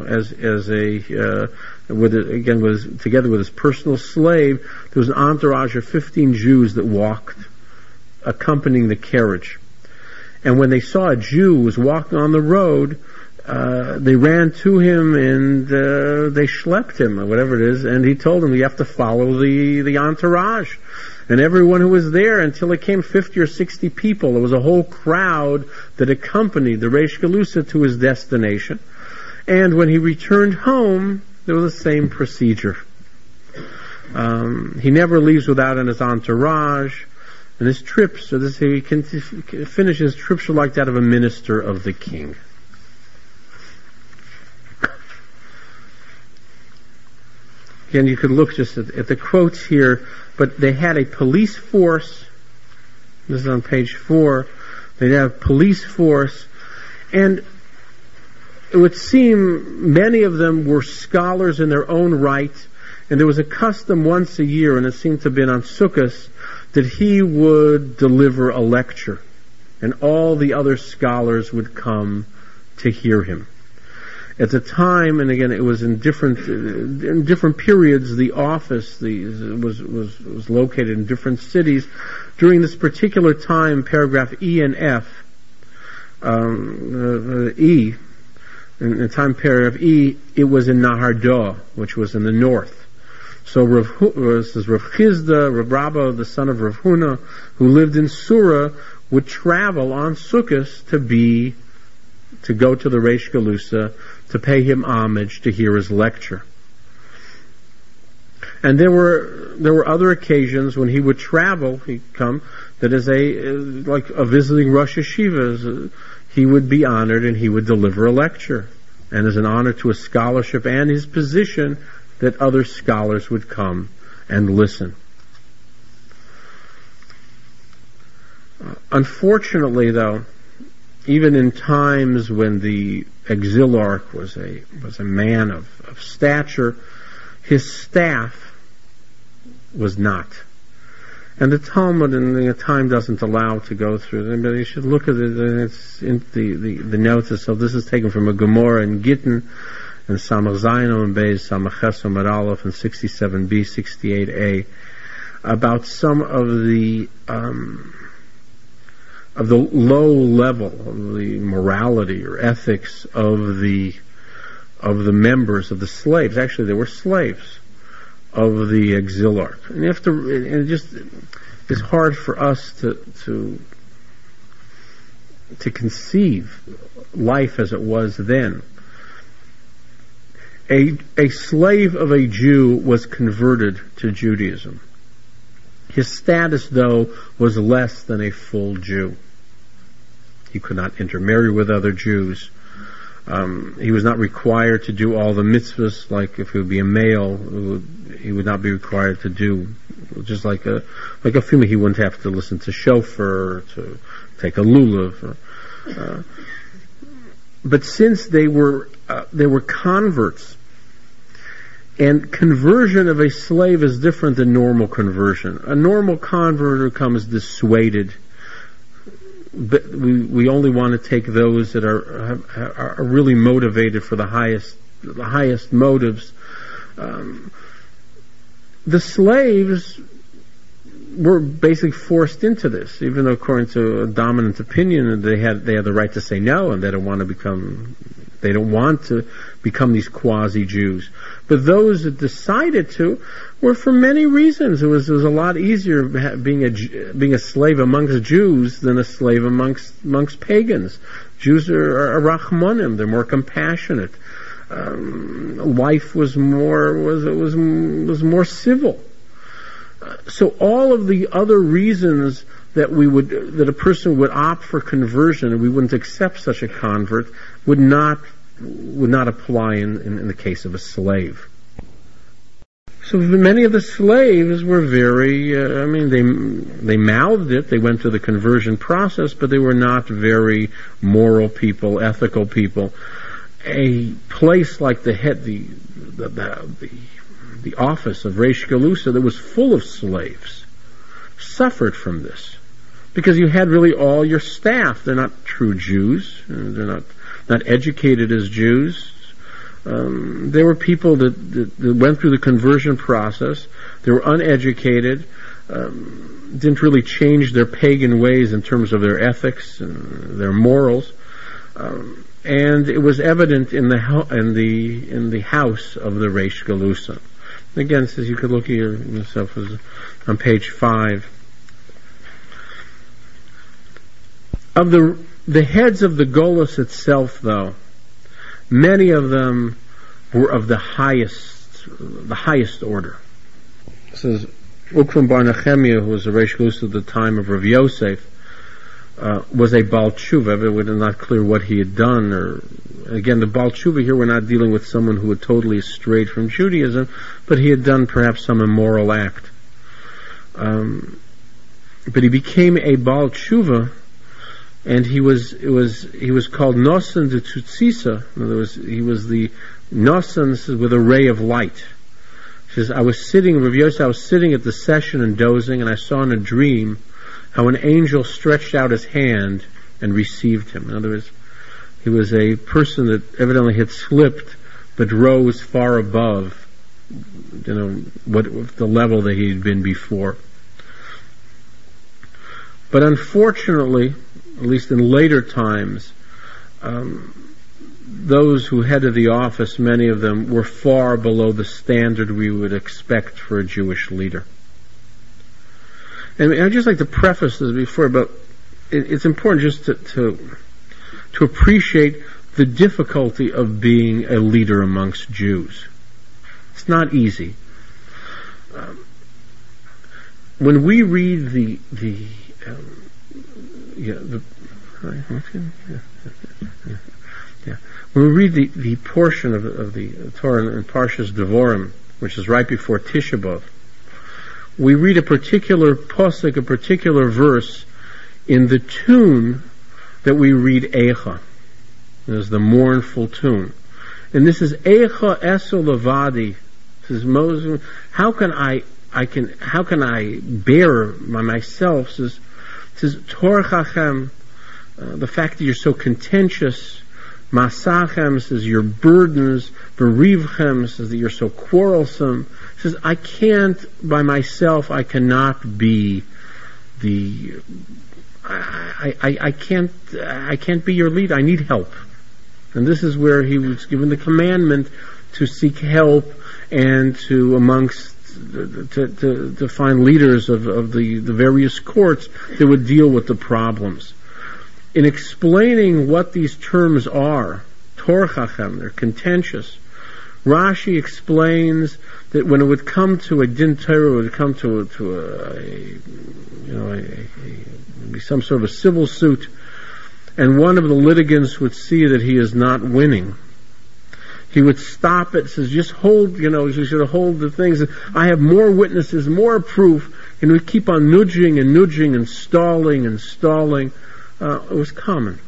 together with his personal slave. There was an entourage of 15 Jews that walked, accompanying the carriage. And when they saw a Jew who was walking on the road, they ran to him and they schlepped him, or whatever it is, and he told them, you have to follow the entourage. And everyone who was there, until it came 50 or 60 people, there was a whole crowd that accompanied the Reish Galusa to his destination. And when he returned home, there was the same procedure. He never leaves without his entourage. And his trips, he can finish his trips like that of a minister of the king. Again, you could look just at the quotes here, but they had a police force. This is on page 4. They'd have police force, and it would seem many of them were scholars in their own right, and there was a custom once a year, and it seemed to have been on Sukkot, that he would deliver a lecture, and all the other scholars would come to hear him. At the time, and again, it was in different periods. The office was located in different cities. During this particular time, paragraph E and F, E, in the time paragraph E, it was in Nahardo, which was in the north. So this is Rav Chizda, Rav Rabba, the son of Rav Huna, who lived in Sura, would travel on Sukkot to go to the Reish Galusa, to pay him homage, to hear his lecture. And there were other occasions when he would travel, he'd come, that as like a visiting Rosh Yeshiva, he would be honored and he would deliver a lecture. And as an honor to his scholarship and his position, that other scholars would come and listen. Unfortunately, though, even in times when the exilarch was a man of stature, his staff was not. And the Talmud, and the time doesn't allow to go through it, but you should look at it, and it's in the notes itself. This is taken from a Gemara in Gittin, and Samach Zayin and Beis, Samach Ches and Aleph, and 67b, 68a, about some of the low level of the morality or ethics of the members of the slaves. Actually, they were slaves of the exilarch, and you have to. And it's hard for us to conceive life as it was then. A slave of a Jew was converted to Judaism. His status, though, was less than a full Jew. He could not intermarry with other Jews. He was not required to do all the mitzvahs, like if he would be a male, he would not be required to do, just like a female, he wouldn't have to listen to shofar, to take a lulav. But since they were converts, and conversion of a slave is different than normal conversion. A normal convert comes dissuaded. But we only want to take those that are really motivated for the highest motives. The slaves were basically forced into this, even though according to a dominant opinion they had the right to say no, and they don't want to become these quasi-Jews. But those that decided to were for many reasons. It was a lot easier being a slave amongst Jews than a slave amongst pagans. Jews are rachmanim; they're more compassionate. Life was more civil. So all of the other reasons that a person would opt for conversion, and we wouldn't accept such a convert, would not apply in the case of a slave. So many of the slaves were very, they mouthed it, they went through the conversion process, but they were not very moral people, ethical people. A place like the office of Reish Galusa that was full of slaves suffered from this, because you had really all your staff. They're not true Jews. They're not educated as Jews. There were people that went through the conversion process. They were uneducated, didn't really change their pagan ways in terms of their ethics and their morals, and it was evident in the house of the Reish Galusa. Again, it says you could look at yourself on page 5 of the heads of the Golus itself, though. Many of them were of the highest order. This is Ukram Bar Nechemiah, who was a Reish Galusa at the time of Rav Yosef, was a Baal Tshuva. It was not clear what he had done. Or again, the Baal Tshuva here, we're not dealing with someone who had totally strayed from Judaism, but he had done perhaps some immoral act. But he became a Baal Tshuva, and he was called Nosan de Tutsisa. In other words, he was the Nosan with a ray of light. He says, Rav Yosef, I was sitting at the session and dozing, and I saw in a dream how an angel stretched out his hand and received him. In other words, he was a person that evidently had slipped, but rose far above, what the level that he had been before. But unfortunately, at least in later times, those who headed the office, many of them were far below the standard we would expect for a Jewish leader. And I'd just like to preface this before, but it's important just to appreciate the difficulty of being a leader amongst Jews. It's not easy. When we read when we read the portion of the Torah in Parshas Devorim, which is right before Tisha B'Av, we read a particular pasuk, a particular verse, in the tune that we read Eicha. There's the mournful tune. And this is Eicha Eso Levadi. This is Moses. How can I how can I bear by myself? Says Torah Chachem, the fact that you're so contentious. Masachem says your burdens. Berivchem says that you're so quarrelsome. Says I can't by myself. I cannot be the. I can't be your leader. I need help. And this is where he was given the commandment to seek help and to find leaders of the various courts that would deal with the problems. In explaining what these terms are, Torah Chachem, they're contentious. Rashi explains that when it would come to a din Torah, it would come to maybe some sort of a civil suit, and one of the litigants would see that he is not winning. He would stop it, says, just hold, you should hold the things. I have more witnesses, more proof, and we keep on nudging and stalling. It was common.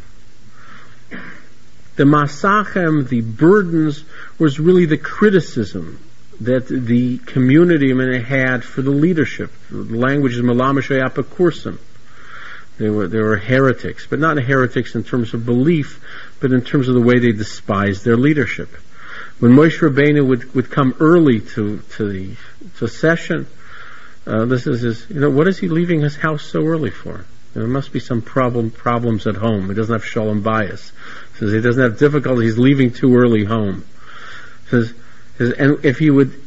The masachem, the burdens, was really the criticism that the community had for the leadership. The language is Malamishay Apakursim. They were heretics, but not heretics in terms of belief, but in terms of the way they despised their leadership. When Moshe Rabbeinu would come early to session, this is his, what is he leaving his house so early for? There must be some problems at home. He doesn't have shalom bayis. Says he doesn't have difficulty. He's leaving too early home. Says and if he would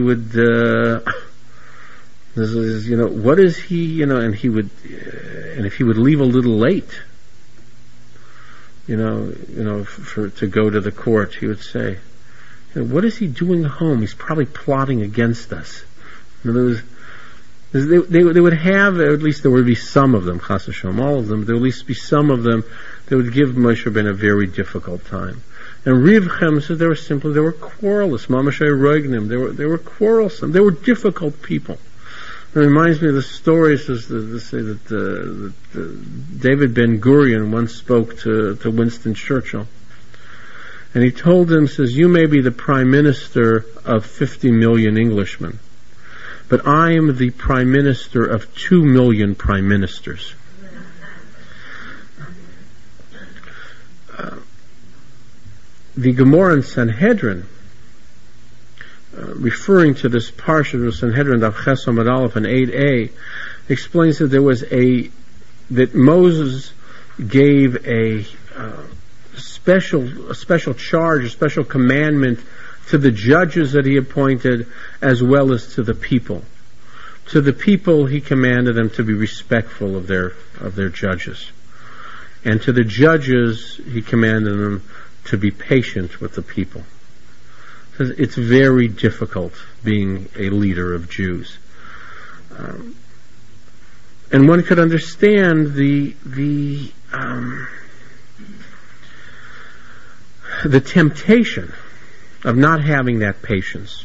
what is he and he would and if he would leave a little late, to go to the court, he would say, what is he doing home? He's probably plotting against us. In other words, they would have, or at least there would be some of them, Chas v'shalom, all of them, there would at least be some of them that would give Moshe Rabbeinu a very difficult time. And Rivchem said they were quarrelous, Mamashay Roignim, they were quarrelsome, they were difficult people. It reminds me of the story, says that David Ben-Gurion once spoke to Winston Churchill. And he told him, says, you may be the prime minister of 50 million Englishmen, but I am the prime minister of 2 million prime ministers. The Gemara in Sanhedrin, referring to this parsha of Sanhedrin, Daf Ches Amud Aleph and 8a, explains that that Moses gave a special charge, a special commandment to the judges that he appointed, as well as to the people. To the people, he commanded them to be respectful of their judges, and to the judges, he commanded them to be patient with the people. It's very difficult being a leader of Jews, and one could understand the temptation of not having that patience.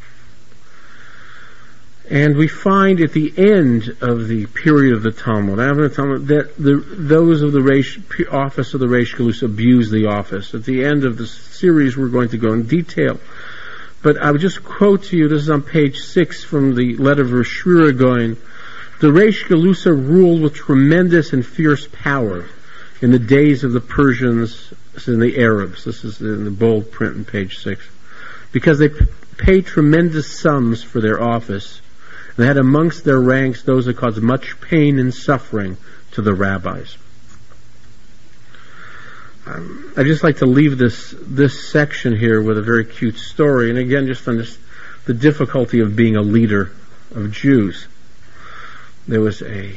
And we find at the end of the period of the Talmud, that those of the office of the Reish Galus abused the office. At the end of the series, we're going to go in detail. But I would just quote to you, this is on page 6 from the letter of Shira Goin. The Reish Galusa ruled with tremendous and fierce power in the days of the Persians and the Arabs. This is in the bold print on page 6. Because they paid tremendous sums for their office, and they had amongst their ranks those that caused much pain and suffering to the rabbis. I'd just like to leave this section here with a very cute story, and again, just on the difficulty of being a leader of Jews. There was a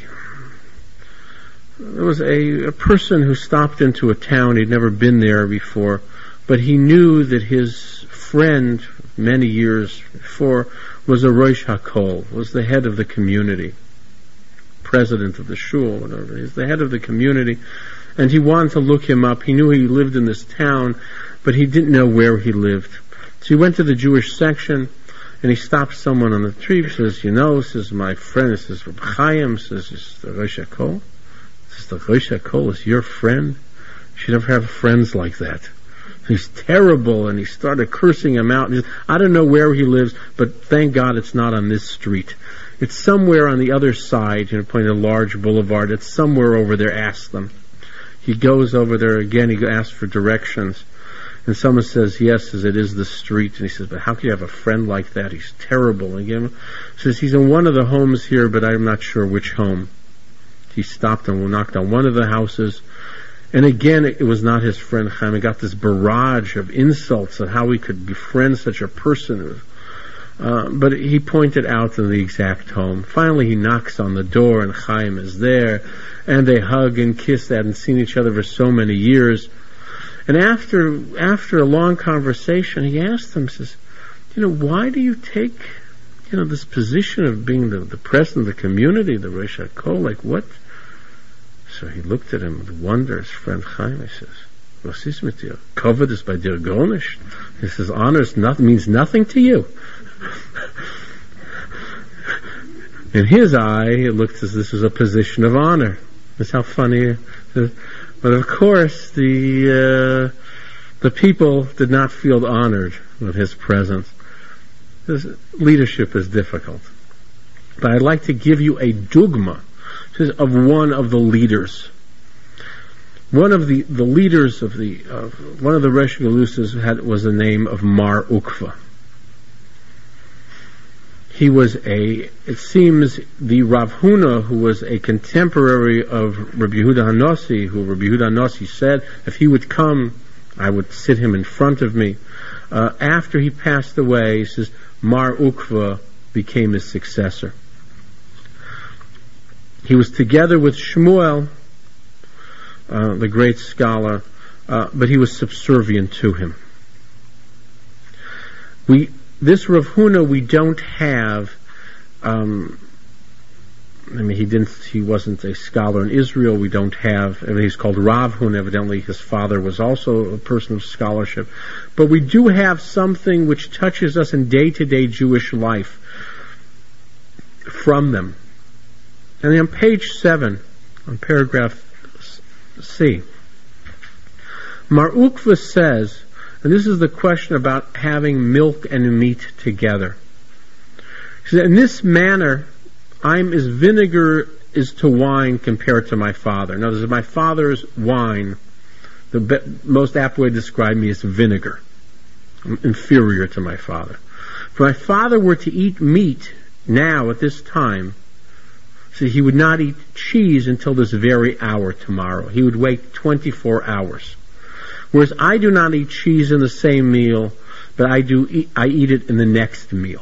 person who stopped into a town. He'd never been there before, but he knew that his friend, many years before, was a Rosh HaKol, was the head of the community, president of the shul, whatever. He's the head of the community. And he wanted to look him up. He knew he lived in this town, but he didn't know where he lived. So he went to the Jewish section, and he stopped someone on the tree. He says, says, my friend, says, Reb Chaim, says, is the Rosh HaKol? Says, the Rosh HaKol is your friend? You should never have friends like that. He's terrible, and he started cursing him out. And I don't know where he lives, but thank God it's not on this street. It's somewhere on the other side, pointing a large boulevard. It's somewhere over there. Ask them. He goes over there again. He asks for directions. And someone says, yes, it is the street. And he says, but how can you have a friend like that? He's terrible. And he says, he's in one of the homes here, but I'm not sure which home. He stopped and knocked on one of the houses. And again, it was not his friend Chaim. He got this barrage of insults of how he could befriend such a person. But he pointed out to the exact home. Finally, he knocks on the door, and Chaim is there. And they hug and kiss. They hadn't seen each other for so many years. And after a long conversation, he asked him, says, why do you take, this position of being the president of the community, the Reish HaKol, like what? So he looked at him with wonder, his friend Chaim. He says, "Was ist mit dir? Kavod is bei dir gar nicht." He says, honor means nothing to you. In his eye, it looked as this was a position of honor. That's how funny. But of course, the people did not feel honored with his presence. His leadership is difficult. But I'd like to give you a dogma of one of the leaders. One of the leaders of one of the Reish Galusas was the name of Mar Ukva. He was it seems, the Rav Huna, who was a contemporary of Rabbi Yehuda HaNasi, who Rabbi Yehuda HaNasi said, if he would come, I would sit him in front of me. After he passed away, he says, Mar Ukva became his successor. He was together with Shmuel, the great scholar, but he was subservient to him. This Rav Huna we don't have. He wasn't a scholar in Israel. We don't have. He's called Rav Huna. Evidently, his father was also a person of scholarship. But we do have something which touches us in day-to-day Jewish life from them. And on page 7, on paragraph C, Mar Ukva says, and this is the question about having milk and meat together. He said, in this manner, I'm as vinegar is to wine compared to my father. In other words, my father's wine, the most apt way to describe me is vinegar. I'm inferior to my father. If my father were to eat meat now at this time, so he would not eat cheese until this very hour tomorrow. He would wait 24 hours. Whereas I do not eat cheese in the same meal, but I eat it in the next meal.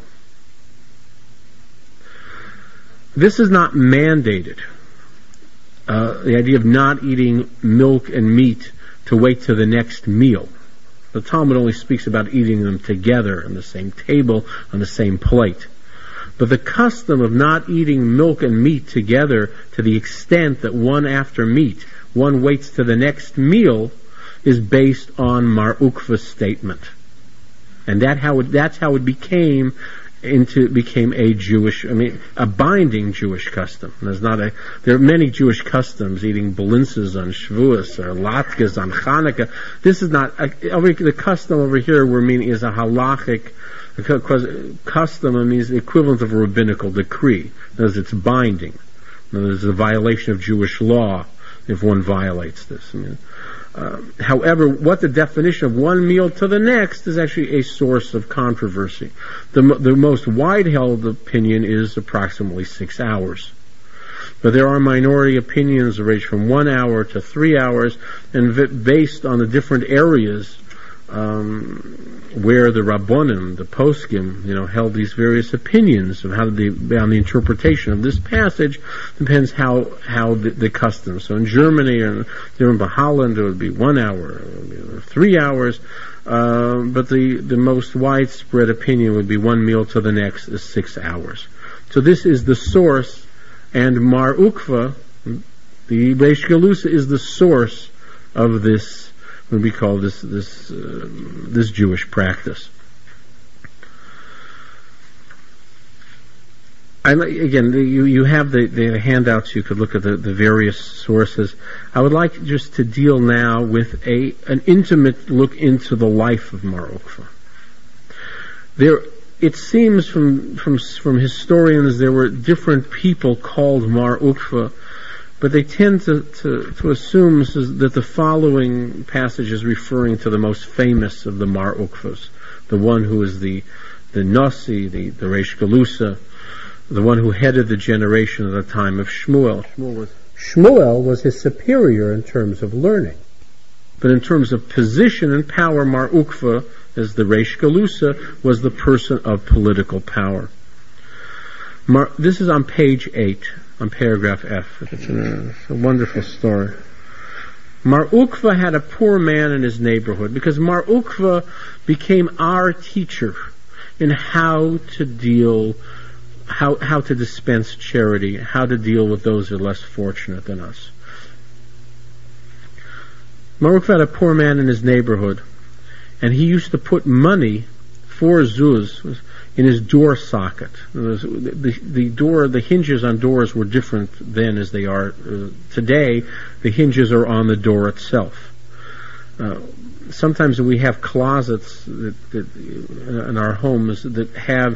This is not mandated. The idea of not eating milk and meat to wait to the next meal. The Talmud only speaks about eating them together on the same table, on the same plate. But the custom of not eating milk and meat together to the extent that one after meat, one waits to the next meal, is based on Mar Ukva's statement. And that's how it became a Jewish, a binding Jewish custom. There are many Jewish customs, eating belinces on Shavuos or latkes on Hanukkah. This is not, the custom over here we're meaning is a halachic custom, means the equivalent of a rabbinical decree. Because it's binding. There's a violation of Jewish law if one violates this. However, what the definition of one meal to the next is actually a source of controversy. The most wide-held opinion is approximately 6 hours. But there are minority opinions that range from 1 hour to 3 hours, and based on the different areas where the Rabbonim, the Poskim, held these various opinions of on the interpretation of this passage, depends how the custom. So in Germany or in Holland, it would be 1 hour, or 3 hours, but the most widespread opinion would be one meal to the next is 6 hours. So this is the source, and Mar Ukva, the Reish Galusa, is the source of this. Would be called this Jewish practice. You have the handouts. You could look at the various sources. I would like just to deal now with an intimate look into the life of Mar Ukva. It seems from historians there were different people called Mar Ukva, but they tend to assume that the following passage is referring to the most famous of the Mar Ukvas, the one who is the Nasi, the Reish Galusa, the one who headed the generation at the time of Shmuel. Shmuel was his superior in terms of learning, but in terms of position and power, Mar Ukva, as the Reish Galusa, was the person of political power. This is on page 8, on paragraph F. It's a wonderful story. Mar Ukva had a poor man in his neighborhood, because Mar Ukva became our teacher in how to dispense charity, how to deal with those who are less fortunate than us. Mar Ukva had a poor man in his neighborhood, and he used to put money, 4 zuz, in his door socket. The hinges on doors were different then as they are today. The hinges are on the door itself. Sometimes we have closets that in our homes that have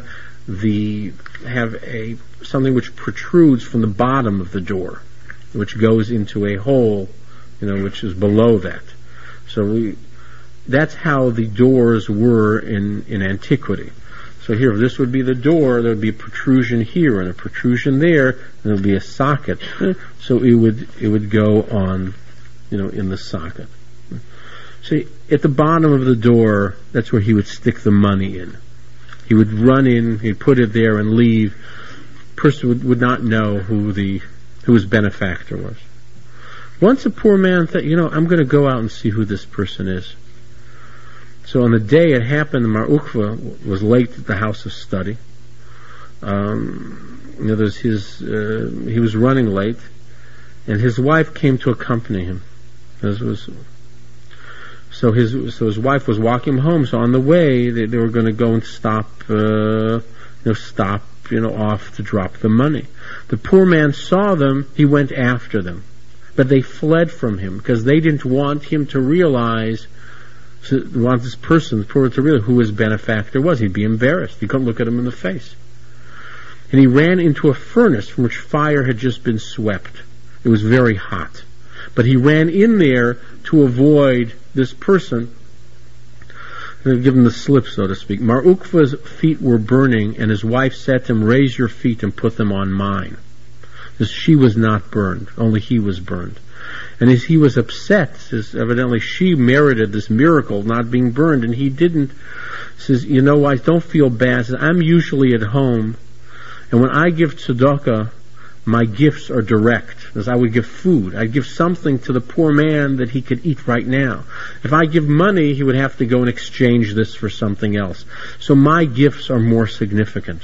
something which protrudes from the bottom of the door, which goes into a hole, which is below that. So that's how the doors were in antiquity. So here, this would be the door. There would be a protrusion here and a protrusion there, and there would be a socket. So it would go on, in the socket. So at the bottom of the door, that's where he would stick the money in. He would run in, he'd put it there and leave. Person would not know who his benefactor was. Once a poor man thought, I'm going to go out and see who this person is. So on the day it happened, Mar Ukva was late at the house of study. He was running late, and his wife came to accompany him. So his wife was walking him home. So on the way, they were going to go and stop off to drop the money. The poor man saw them. He went after them, but they fled from him because they didn't want him to realize. Want this person, poor, to realize who his benefactor was. He'd be embarrassed. He couldn't look at him in the face. And he ran into a furnace from which fire had just been swept. It was very hot. But he ran in there to avoid this person, give him the slip, so to speak. Mar Ukva's feet were burning, and his wife said to him, "Raise your feet and put them on mine." Because she was not burned, only he was burned. And as he was upset, evidently she merited this miracle, not being burned, and he didn't. Says, I don't feel bad. Says, I'm usually at home, and when I give tzedakah, my gifts are direct. As I would give food, I'd give something to the poor man that he could eat right now. If I give money, he would have to go and exchange this for something else. So my gifts are more significant.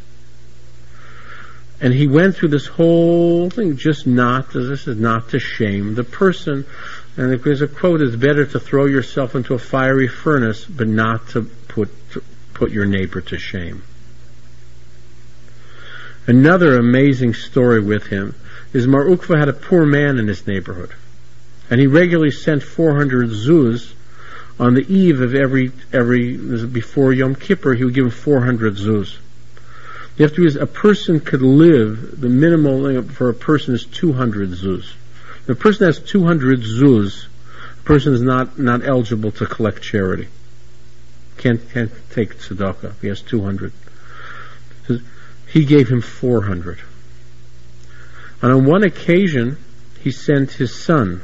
And he went through this whole thing, this is not to shame the person. And there's a quote, it's better to throw yourself into a fiery furnace, but not to put your neighbor to shame. Another amazing story with him is Mar Ukva had a poor man in his neighborhood. And he regularly sent 400 zuz on the eve of before Yom Kippur, he would give him 400 zuz. You have to realize a person could live, the minimal for a person is 200 zuz. If a person has 200 zuz, a person is not eligible to collect charity. Can't take tzedakah if he has 200. So he gave him 400. And on one occasion, he sent his son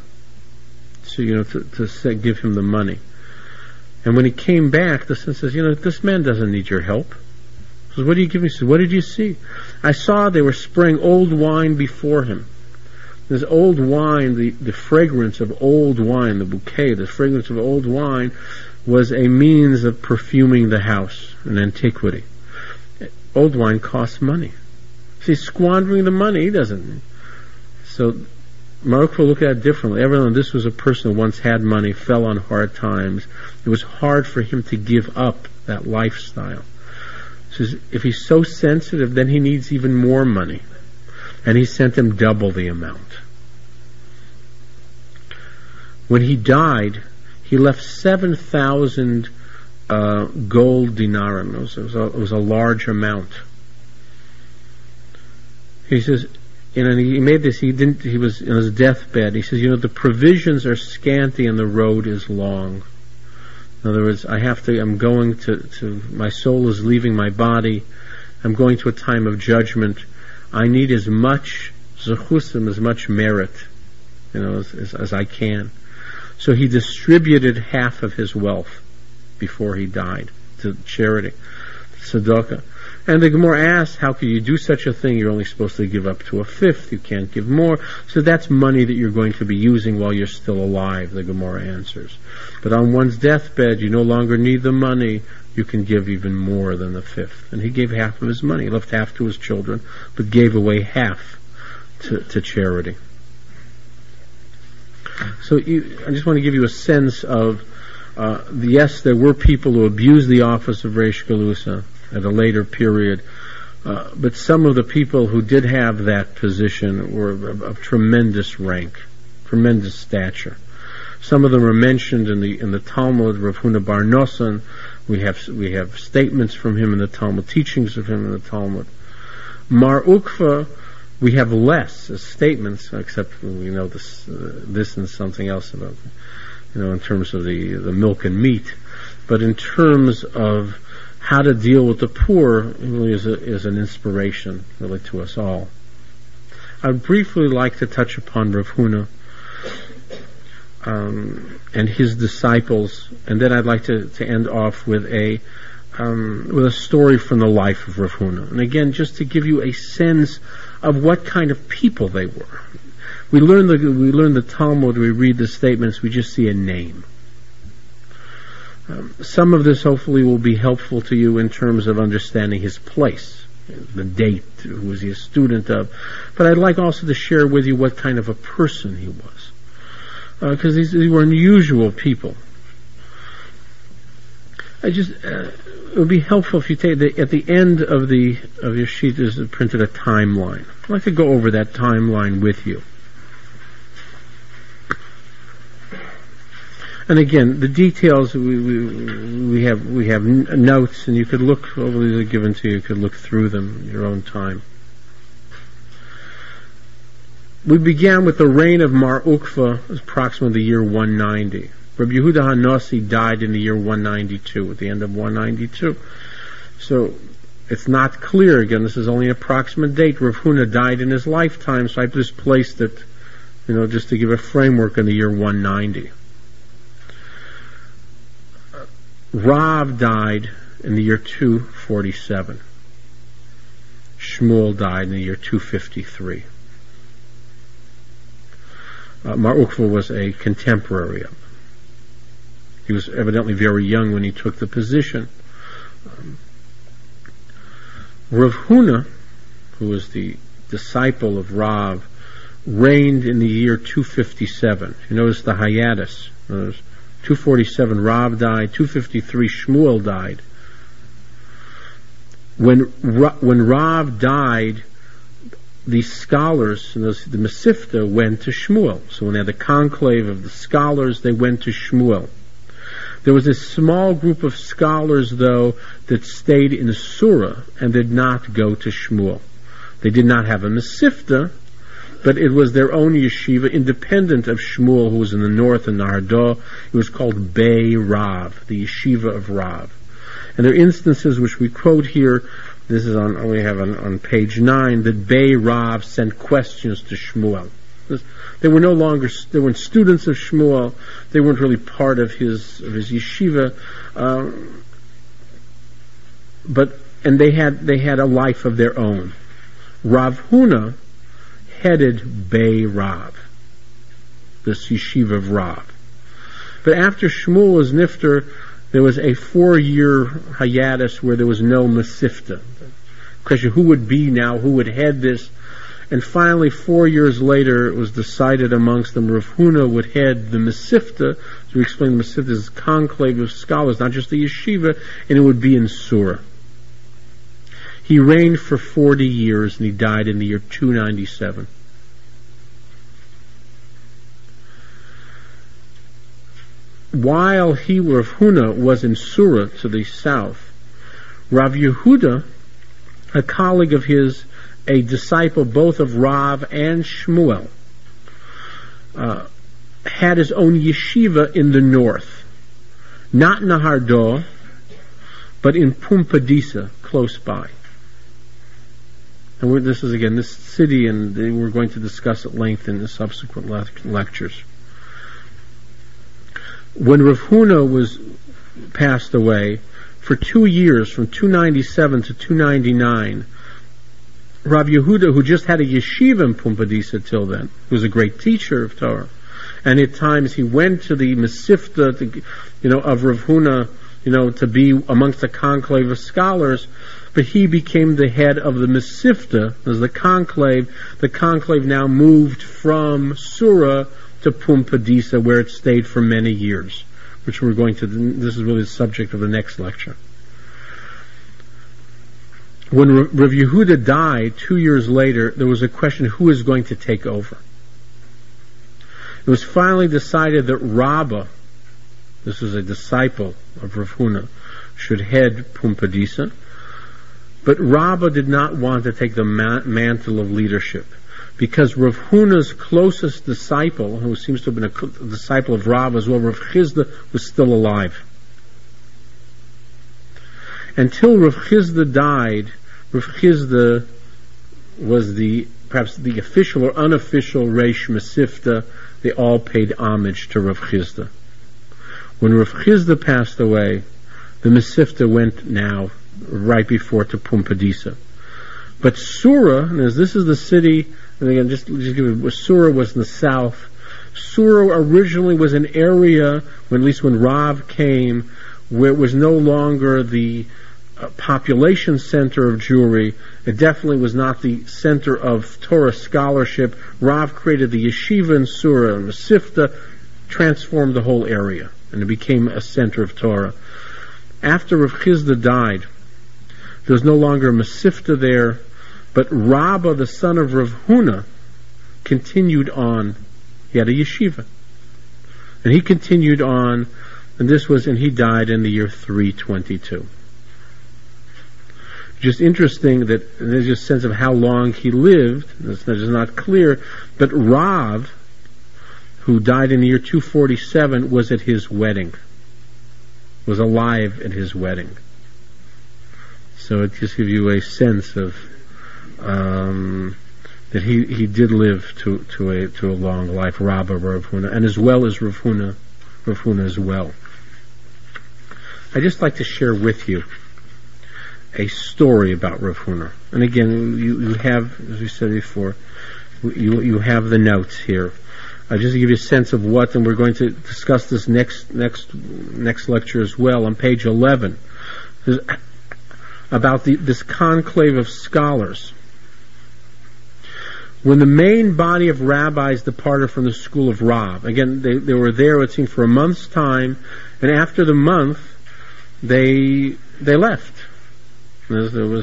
to give him the money. And when he came back, the son says, this man doesn't need your help. He says, what do you give me? He says, what did you see? I saw they were spraying old wine before him. This old wine, the fragrance of old wine, the bouquet, the fragrance of old wine was a means of perfuming the house in antiquity. Old wine costs money. So he's squandering the money. He doesn't. So Mar Ukva looked at it differently. Evidently, this was a person who once had money, fell on hard times. It was hard for him to give up that lifestyle. says, if he's so sensitive, then he needs even more money. And he sent him double the amount. When he died, he left 7,000 gold dinarim. It was a large amount. He says, he made this, he was in his deathbed. He says, the provisions are scanty and the road is long. In other words, my soul is leaving my body. I'm going to a time of judgment. I need as much zechusim, as much merit, as I can. So he distributed half of his wealth before he died to charity, tzedakah. And the Gemara asks, how can you do such a thing? You're only supposed to give up to a fifth. You can't give more. So that's money that you're going to be using while you're still alive, the Gemara answers. But on one's deathbed, you no longer need the money. You can give even more than the fifth. And he gave half of his money. He left half to his children, but gave away half to charity. So I just want to give you a sense of, yes, there were people who abused the office of Reish Galusa at a later period, but some of the people who did have that position were of tremendous rank, tremendous stature. Some of them are mentioned in the Talmud. Rav Huna bar Nosson, we have statements from him in the Talmud, teachings of him in the Talmud. Mar Ukva, we have less as statements, except we know this and something else about, in terms of the milk and meat. But in terms of how to deal with the poor, it really is an inspiration, really, to us all. I'd briefly like to touch upon Rav Huna and his disciples, and then I'd like to end off with a story from the life of Rav Huna. And again, just to give you a sense of what kind of people they were. We learn the Talmud, we read the statements, we just see a name. Some of this hopefully will be helpful to you in terms of understanding his place, the date, who was he a student of. But I'd like also to share with you what kind of a person he was. Because these were unusual people. It would be helpful if you take at the end of your sheet is printed a timeline. I'd like to go over that timeline with you. And again, the details we have notes, and you could look over these are given to you. You could look through them in your own time. We began with the reign of Mar Ukva, approximately the year 190. Rabbi Yehuda HaNasi died in the year 192, at the end of 192. So it's not clear. Again, this is only an approximate date. Rav Huna died in his lifetime, so I just placed it, just to give a framework in the year 190. Rav died in the year 247. Shmuel died in the year 253. Mar Ukva was a contemporary of him. He was evidently very young when he took the position. Rav Huna, who was the disciple of Rav, reigned in the year 257. You notice the hiatus. 247 Rav died, 253 Shmuel died. When Rav died, the scholars, the Mesivta, went to Shmuel. So when they had the conclave of the scholars, they went to Shmuel. There was a small group of scholars, though, that stayed in Surah and did not go to Shmuel. They did not have a Mesivta, but it was their own yeshiva, independent of Shmuel, who was in the north in Nahardeh. It was called Bei Rav, the yeshiva of Rav. And there are instances which we quote here. This is on page 9, that Bei Rav sent questions to Shmuel. They weren't students of Shmuel. They weren't really part of his yeshiva. And they had a life of their own. Rav Huna headed Bei Rav, this yeshiva of Rav. But after Shmuel was nifter, there was a 4-year hiatus where there was no Mesivta. Question, who would head this? And finally, 4 years later, it was decided amongst them Rav Huna would head the Mesivta. So we explained the Mesivta is a conclave of scholars, not just the yeshiva, and it would be in Surah. He reigned for 40 years, and he died in the year 297. While Rav Huna was in Sura to the south, Rav Yehuda, a colleague of his, a disciple both of Rav and Shmuel, had his own yeshiva in the north, not in Nahardor, but in Pumbedisa, close by. And this is again this city, and we're going to discuss at length in the subsequent lectures. When Rav Huna was passed away, for 2 years, from 297 to 299, Rav Yehuda, who just had a yeshiva in Pumbedisa till then, was a great teacher of Torah, and at times he went to the Mesifta, of Rav Huna, to be amongst the conclave of scholars, but he became the head of the Mesifta, as the conclave. The conclave now moved from Sura to Pumbedisa, where it stayed for many years, which this is really the subject of the next lecture. When Rav Yehuda died 2 years later, there was a question who is going to take over. It was finally decided that Rabbah, this is a disciple of Rav Huna, should head Pumbedisa, but Rabbah did not want to take the mantle of leadership, because Rav Huna's closest disciple, who seems to have been a disciple of Rabbah as well, Rav Chizda, was still alive. Until Rav Chizda died, Rav Chizda was perhaps the official or unofficial Reish Mesifta. They all paid homage to Rav Chizda. When Rav Chizda passed away, the Mesifta went now right before to Pumbedisa. But Sura, as this is the city, and again, just give it, Sura was in the south. Sura originally was an area, at least when Rav came, where it was no longer the population center of Jewry. It definitely was not the center of Torah scholarship. Rav created the yeshiva in Sura, and Mesifta transformed the whole area, and it became a center of Torah. After Rav Chizda died, there was no longer a Mesifta there, but Rabbah, the son of Rav Huna, continued on. He had a yeshiva, and he continued on, and he died in the year 322. Just interesting that there's just a sense of how long he lived. It's just not clear, but Rav, who died in the year 247, was at his wedding, was alive at his wedding. So it just gives you a sense of that he did live to a long life, Rabbah Rav Huna, and as well as Rav Huna as well. I'd just like to share with you a story about Rav Huna. And again, you have, as we said before, you have the notes here. Just to give you a sense of what, and we're going to discuss this next lecture as well, on page 11, about this conclave of scholars. When the main body of rabbis departed from the school of Rav, again, they were there, it seemed, for a month's time, and after the month, they left. There was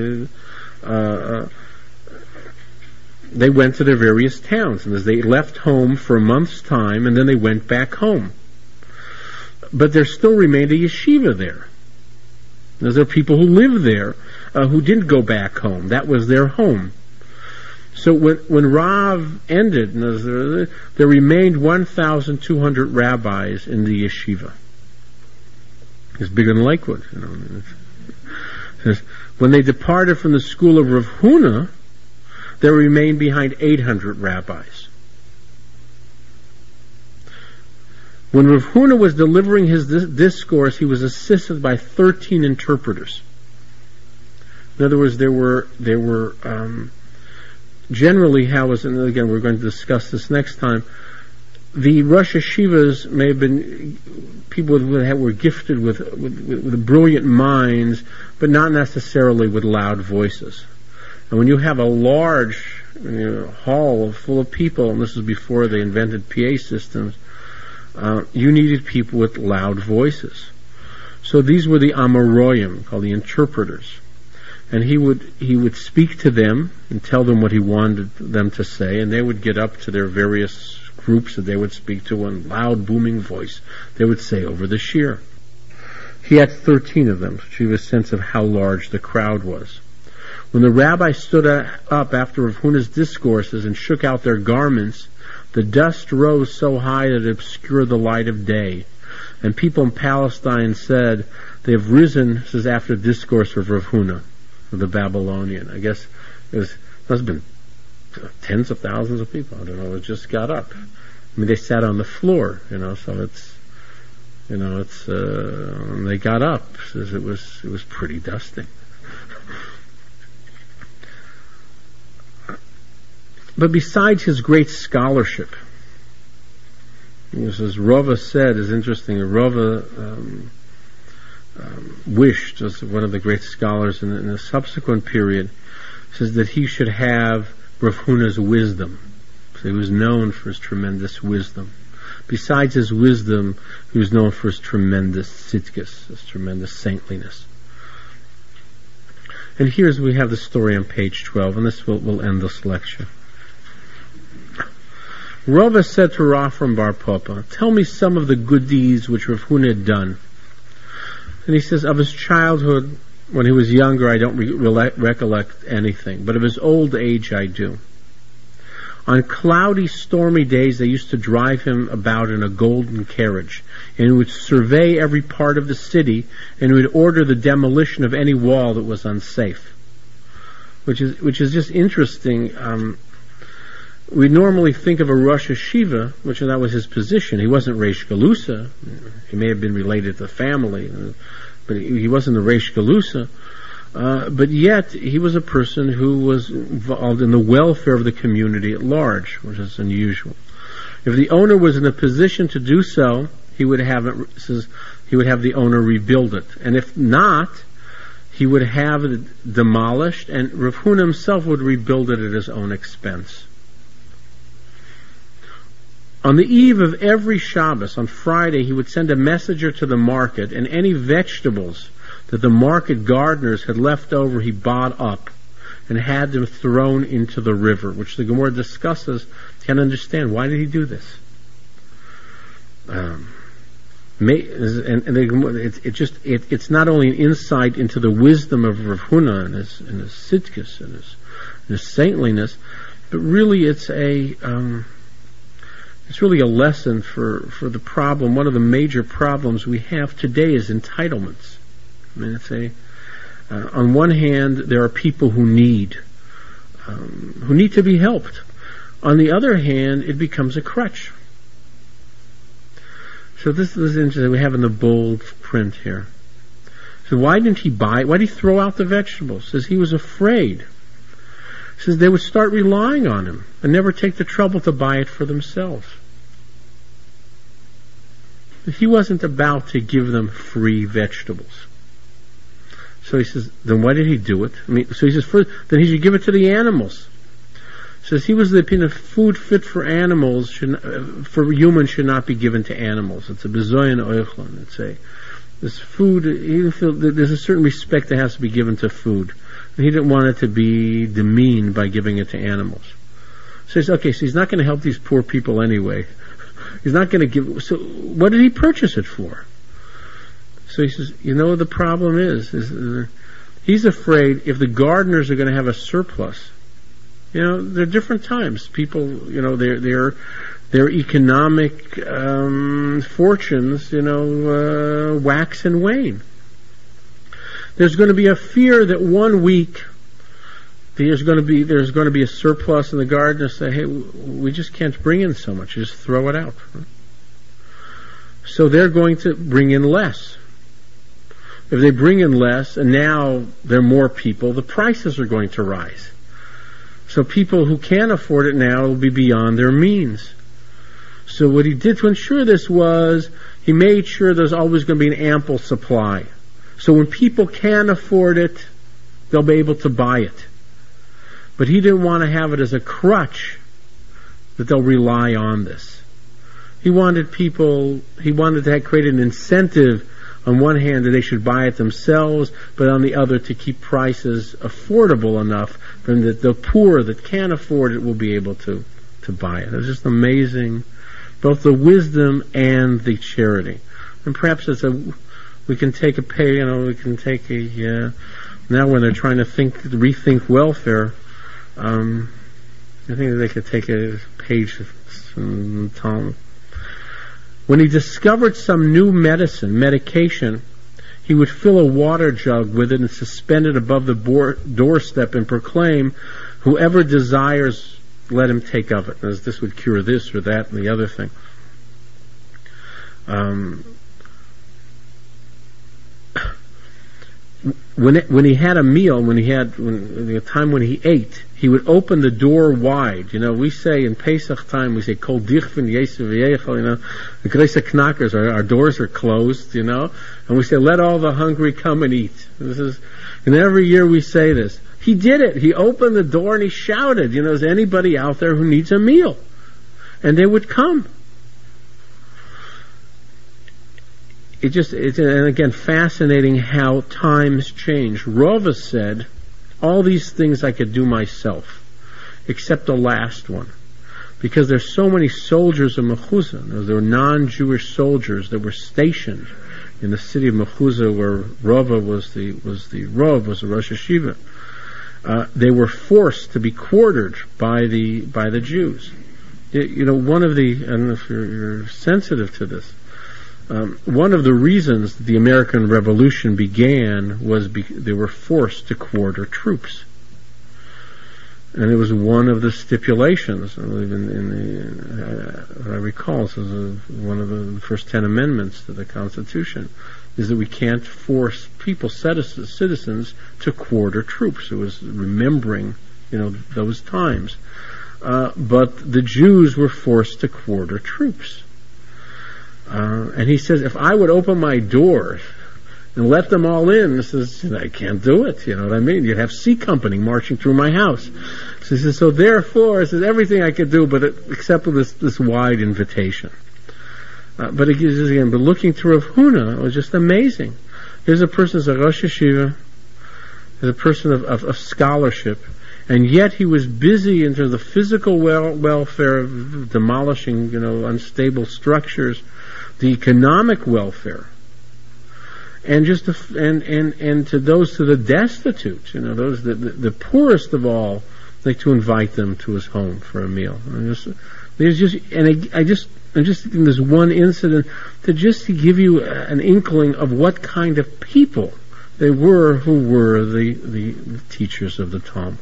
they went to their various towns, and as they left home for a month's time, and then they went back home. But there still remained a yeshiva there. There are people who lived there who didn't go back home. That was their home. So when Rav ended, there remained 1,200 rabbis in the yeshiva. It's bigger than Lakewood. When they departed from the school of Rav Huna, there remained behind 800 rabbis. When Rav Huna was delivering his discourse, he was assisted by 13 interpreters. In other words, there were generally, and again we're going to discuss this next time, the Rosh Hashivas may have been people that were gifted with brilliant minds, but not necessarily with loud voices. And when you have a large hall full of people, and this is before they invented PA systems, you needed people with loud voices. So these were the Amoraim, called the interpreters. And he would speak to them and tell them what he wanted them to say, and they would get up to their various groups that they would speak to in loud, booming voice. They would say over the shir. He had 13 of them, to give a sense of how large the crowd was. When the rabbi stood up after Rav Huna's discourses and shook out their garments, the dust rose so high that it obscured the light of day. And people in Palestine said, they have risen, this is after the discourse of Rav Huna, of the Babylonian. I guess must have been tens of thousands of people. I don't know, it just got up. I mean, they sat on the floor, so they got up. Says it was pretty dusty. But besides his great scholarship, as Rava said, is interesting. Rava wished, as one of the great scholars in a subsequent period, says that he should have Rav Huna's wisdom. So he was known for his tremendous wisdom. Besides his wisdom, he was known for his tremendous tzidkus, his tremendous saintliness. And here's we have the story on page 12, and this will end this lecture. Rava said to Rafram Bar Papa, tell me some of the good deeds which Rav Huna had done. And he says, of his childhood, when he was younger, I don't recollect anything, but of his old age I do. On cloudy, stormy days, they used to drive him about in a golden carriage, and he would survey every part of the city, and he would order the demolition of any wall that was unsafe. Which is just interesting. We normally think of a Rosh Hashiva, which that was his position. He wasn't Reish Galusa. He may have been related to the family, but he wasn't the Reish Galusa. But yet, he was a person who was involved in the welfare of the community at large, which is unusual. If the owner was in a position to do so, he would have the owner rebuild it. And if not, he would have it demolished, and Rav Huna himself would rebuild it at his own expense. On the eve of every Shabbos, on Friday, he would send a messenger to the market, and any vegetables that the market gardeners had left over he bought up and had them thrown into the river, which the Gemara discusses. Can't understand, why did he do this? It's not only an insight into the wisdom of Rav Huna and his tzidkus and his saintliness, but really it's really a lesson for the problem. One of the major problems we have today is entitlements. I mean, on one hand, there are people who need to be helped. On the other hand, it becomes a crutch. So this is interesting. We have in the bold print here. So why didn't he buy? Why did he throw out the vegetables? Says he was afraid. Says they would start relying on him and never take the trouble to buy it for themselves. But he wasn't about to give them free vegetables. So he says, then why did he do it? So he says, then he should give it to the animals. Says he was of the opinion that food fit for animals, for humans, should not be given to animals. It's a bezoyan oichlon. This food, there's a certain respect that has to be given to food. And he didn't want it to be demeaned by giving it to animals. So he says, okay, so he's not going to help these poor people anyway. He's not going to give. So what did he purchase it for? So he says, the problem is he's afraid if the gardeners are going to have a surplus. There are different times. People, their economic fortunes, wax and wane. There's going to be a fear that 1 week there's going to be a surplus, and the gardeners say, "Hey, we just can't bring in so much. Just throw it out." So they're going to bring in less. If they bring in less, and now there are more people, the prices are going to rise. So people who can't afford it now will be beyond their means. So what he did to ensure this was he made sure there's always going to be an ample supply. So when people can afford it, they'll be able to buy it. But he didn't want to have it as a crutch that they'll rely on this. He wanted to create an incentive on one hand that they should buy it themselves, but on the other to keep prices affordable enough that the poor that can't afford it will be able to buy it. It's just amazing, both the wisdom and the charity. And perhaps we can take now when they're trying to rethink welfare, I think that they could take a page from the Talmud. When he discovered some new medication, he would fill a water jug with it and suspend it above the doorstep and proclaim, "Whoever desires, let him take of it," as this would cure this or that and the other thing. When he had a meal, the time when he ate, he would open the door wide. We say in Pesach time, we say Kol Dichvin Yesu V'Yechel. The Gresa Knackers, our doors are closed. And we say, let all the hungry come and eat. And every year we say this. He did it. He opened the door and he shouted, is anybody out there who needs a meal? And they would come. It's and again, fascinating how times change. Rava said, all these things I could do myself, except the last one. Because there's so many soldiers of Mechuzah. There were non-Jewish soldiers that were stationed in the city of Mechuzah where Rava was the Rosh Hashiva. They were forced to be quartered by the Jews. One of the, I don't know if you're sensitive to this, one of the reasons the American Revolution began was they were forced to quarter troops. And it was one of the stipulations, I recall, this was one of the first 10 amendments to the Constitution, is that we can't force citizens to quarter troops. It was remembering, those times. But the Jews were forced to quarter troops. And he says, if I would open my door and let them all in, he says, I can't do it. You know what I mean? You'd have C Company marching through my house. So he says, so therefore, he says, everything I could do, but except for this wide invitation. But it gives again, but looking through Rav Huna, it was just amazing. Here's a person as a Rosh Hashiva, as a person of scholarship, and yet he was busy in terms of the physical welfare of demolishing, unstable structures, the economic welfare, and just and to those to the destitute, those the poorest of all, like to invite them to his home for a meal. I'm just thinking there's one incident to give you an inkling of what kind of people they were who were the teachers of the Talmud.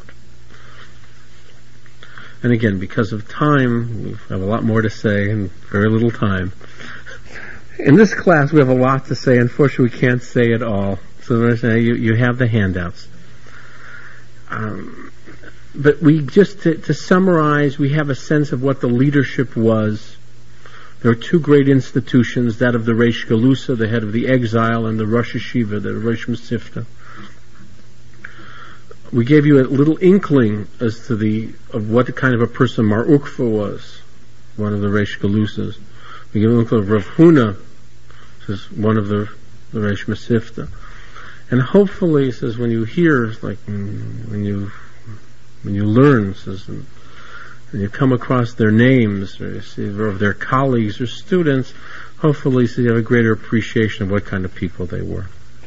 And again, because of time, we have a lot more to say and very little time. In this class, we have a lot to say. Unfortunately, we can't say it all. So you have the handouts. But we just, to summarize, we have a sense of what the leadership was. There are two great institutions, that of the Reish Galusa, the head of the exile, and the Rosh Hashiva, the Rosh Masifta. We gave you a little inkling as to of what kind of a person Mar Ukva was, one of the Reish Galusas. We gave you an inkling of Rav Huna, says one of the Reish Masifta. And hopefully, it says, when you hear, like when you learn, says, and you come across their names, or you see, or of their colleagues or students, hopefully, so you have a greater appreciation of what kind of people they were.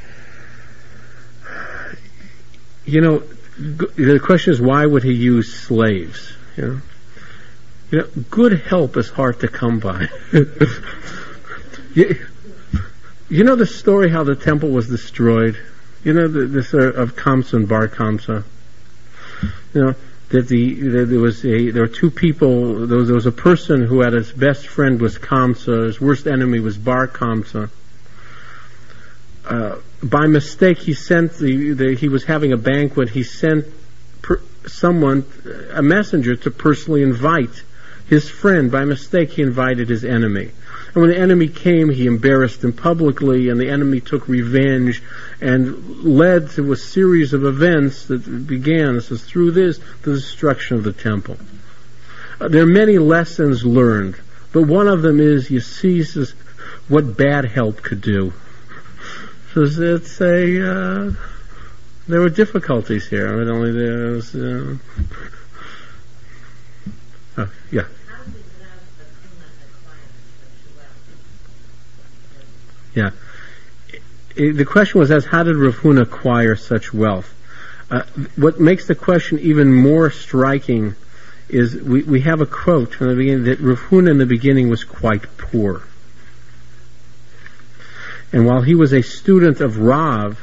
The question is, why would he use slaves? Good help is hard to come by. You know the story how the temple was destroyed? This of Kamsa and Bar Kamsa. That there were two people. There was a person who had his best friend was Kamsa. His worst enemy was Bar Kamsa. By mistake, he sent he was having a banquet. He sent a messenger, to personally invite his friend. By mistake, he invited his enemy. And when the enemy came, he embarrassed him publicly, and the enemy took revenge and led to a series of events that began, through this, the destruction of the temple. There are many lessons learned, but one of them is, you see, what bad help could do. there were difficulties here. Evidently there was... yeah. Yeah. The question was how did Rav Huna acquire such wealth? What makes the question even more striking is we have a quote from the beginning that Rav Huna in the beginning was quite poor. And while he was a student of Rav,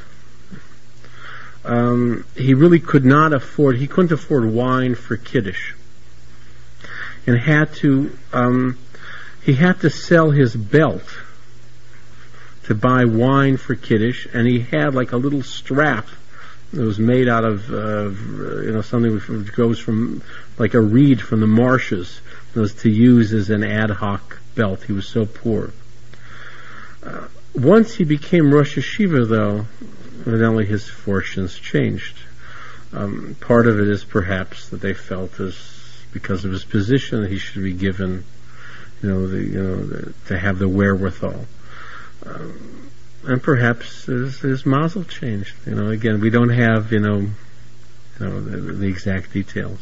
he really couldn't afford wine for Kiddush. And he had to sell his belt to buy wine for Kiddush, and he had like a little strap that was made out of something which goes from like a reed from the marshes. It was to use as an ad hoc belt. He was so poor. Once he became Rosh Yeshiva, though, evidently his fortunes changed. Part of it is perhaps that they felt because of his position that he should be given, to have the wherewithal. And perhaps his mazel changed. Again, we don't have, the exact details.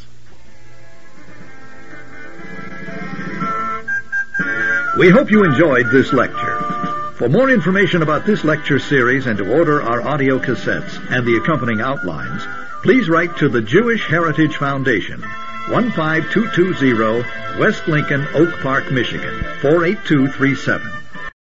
We hope you enjoyed this lecture. For more information about this lecture series and to order our audio cassettes and the accompanying outlines, please write to the Jewish Heritage Foundation, 15220 West Lincoln, Oak Park, Michigan, 48237.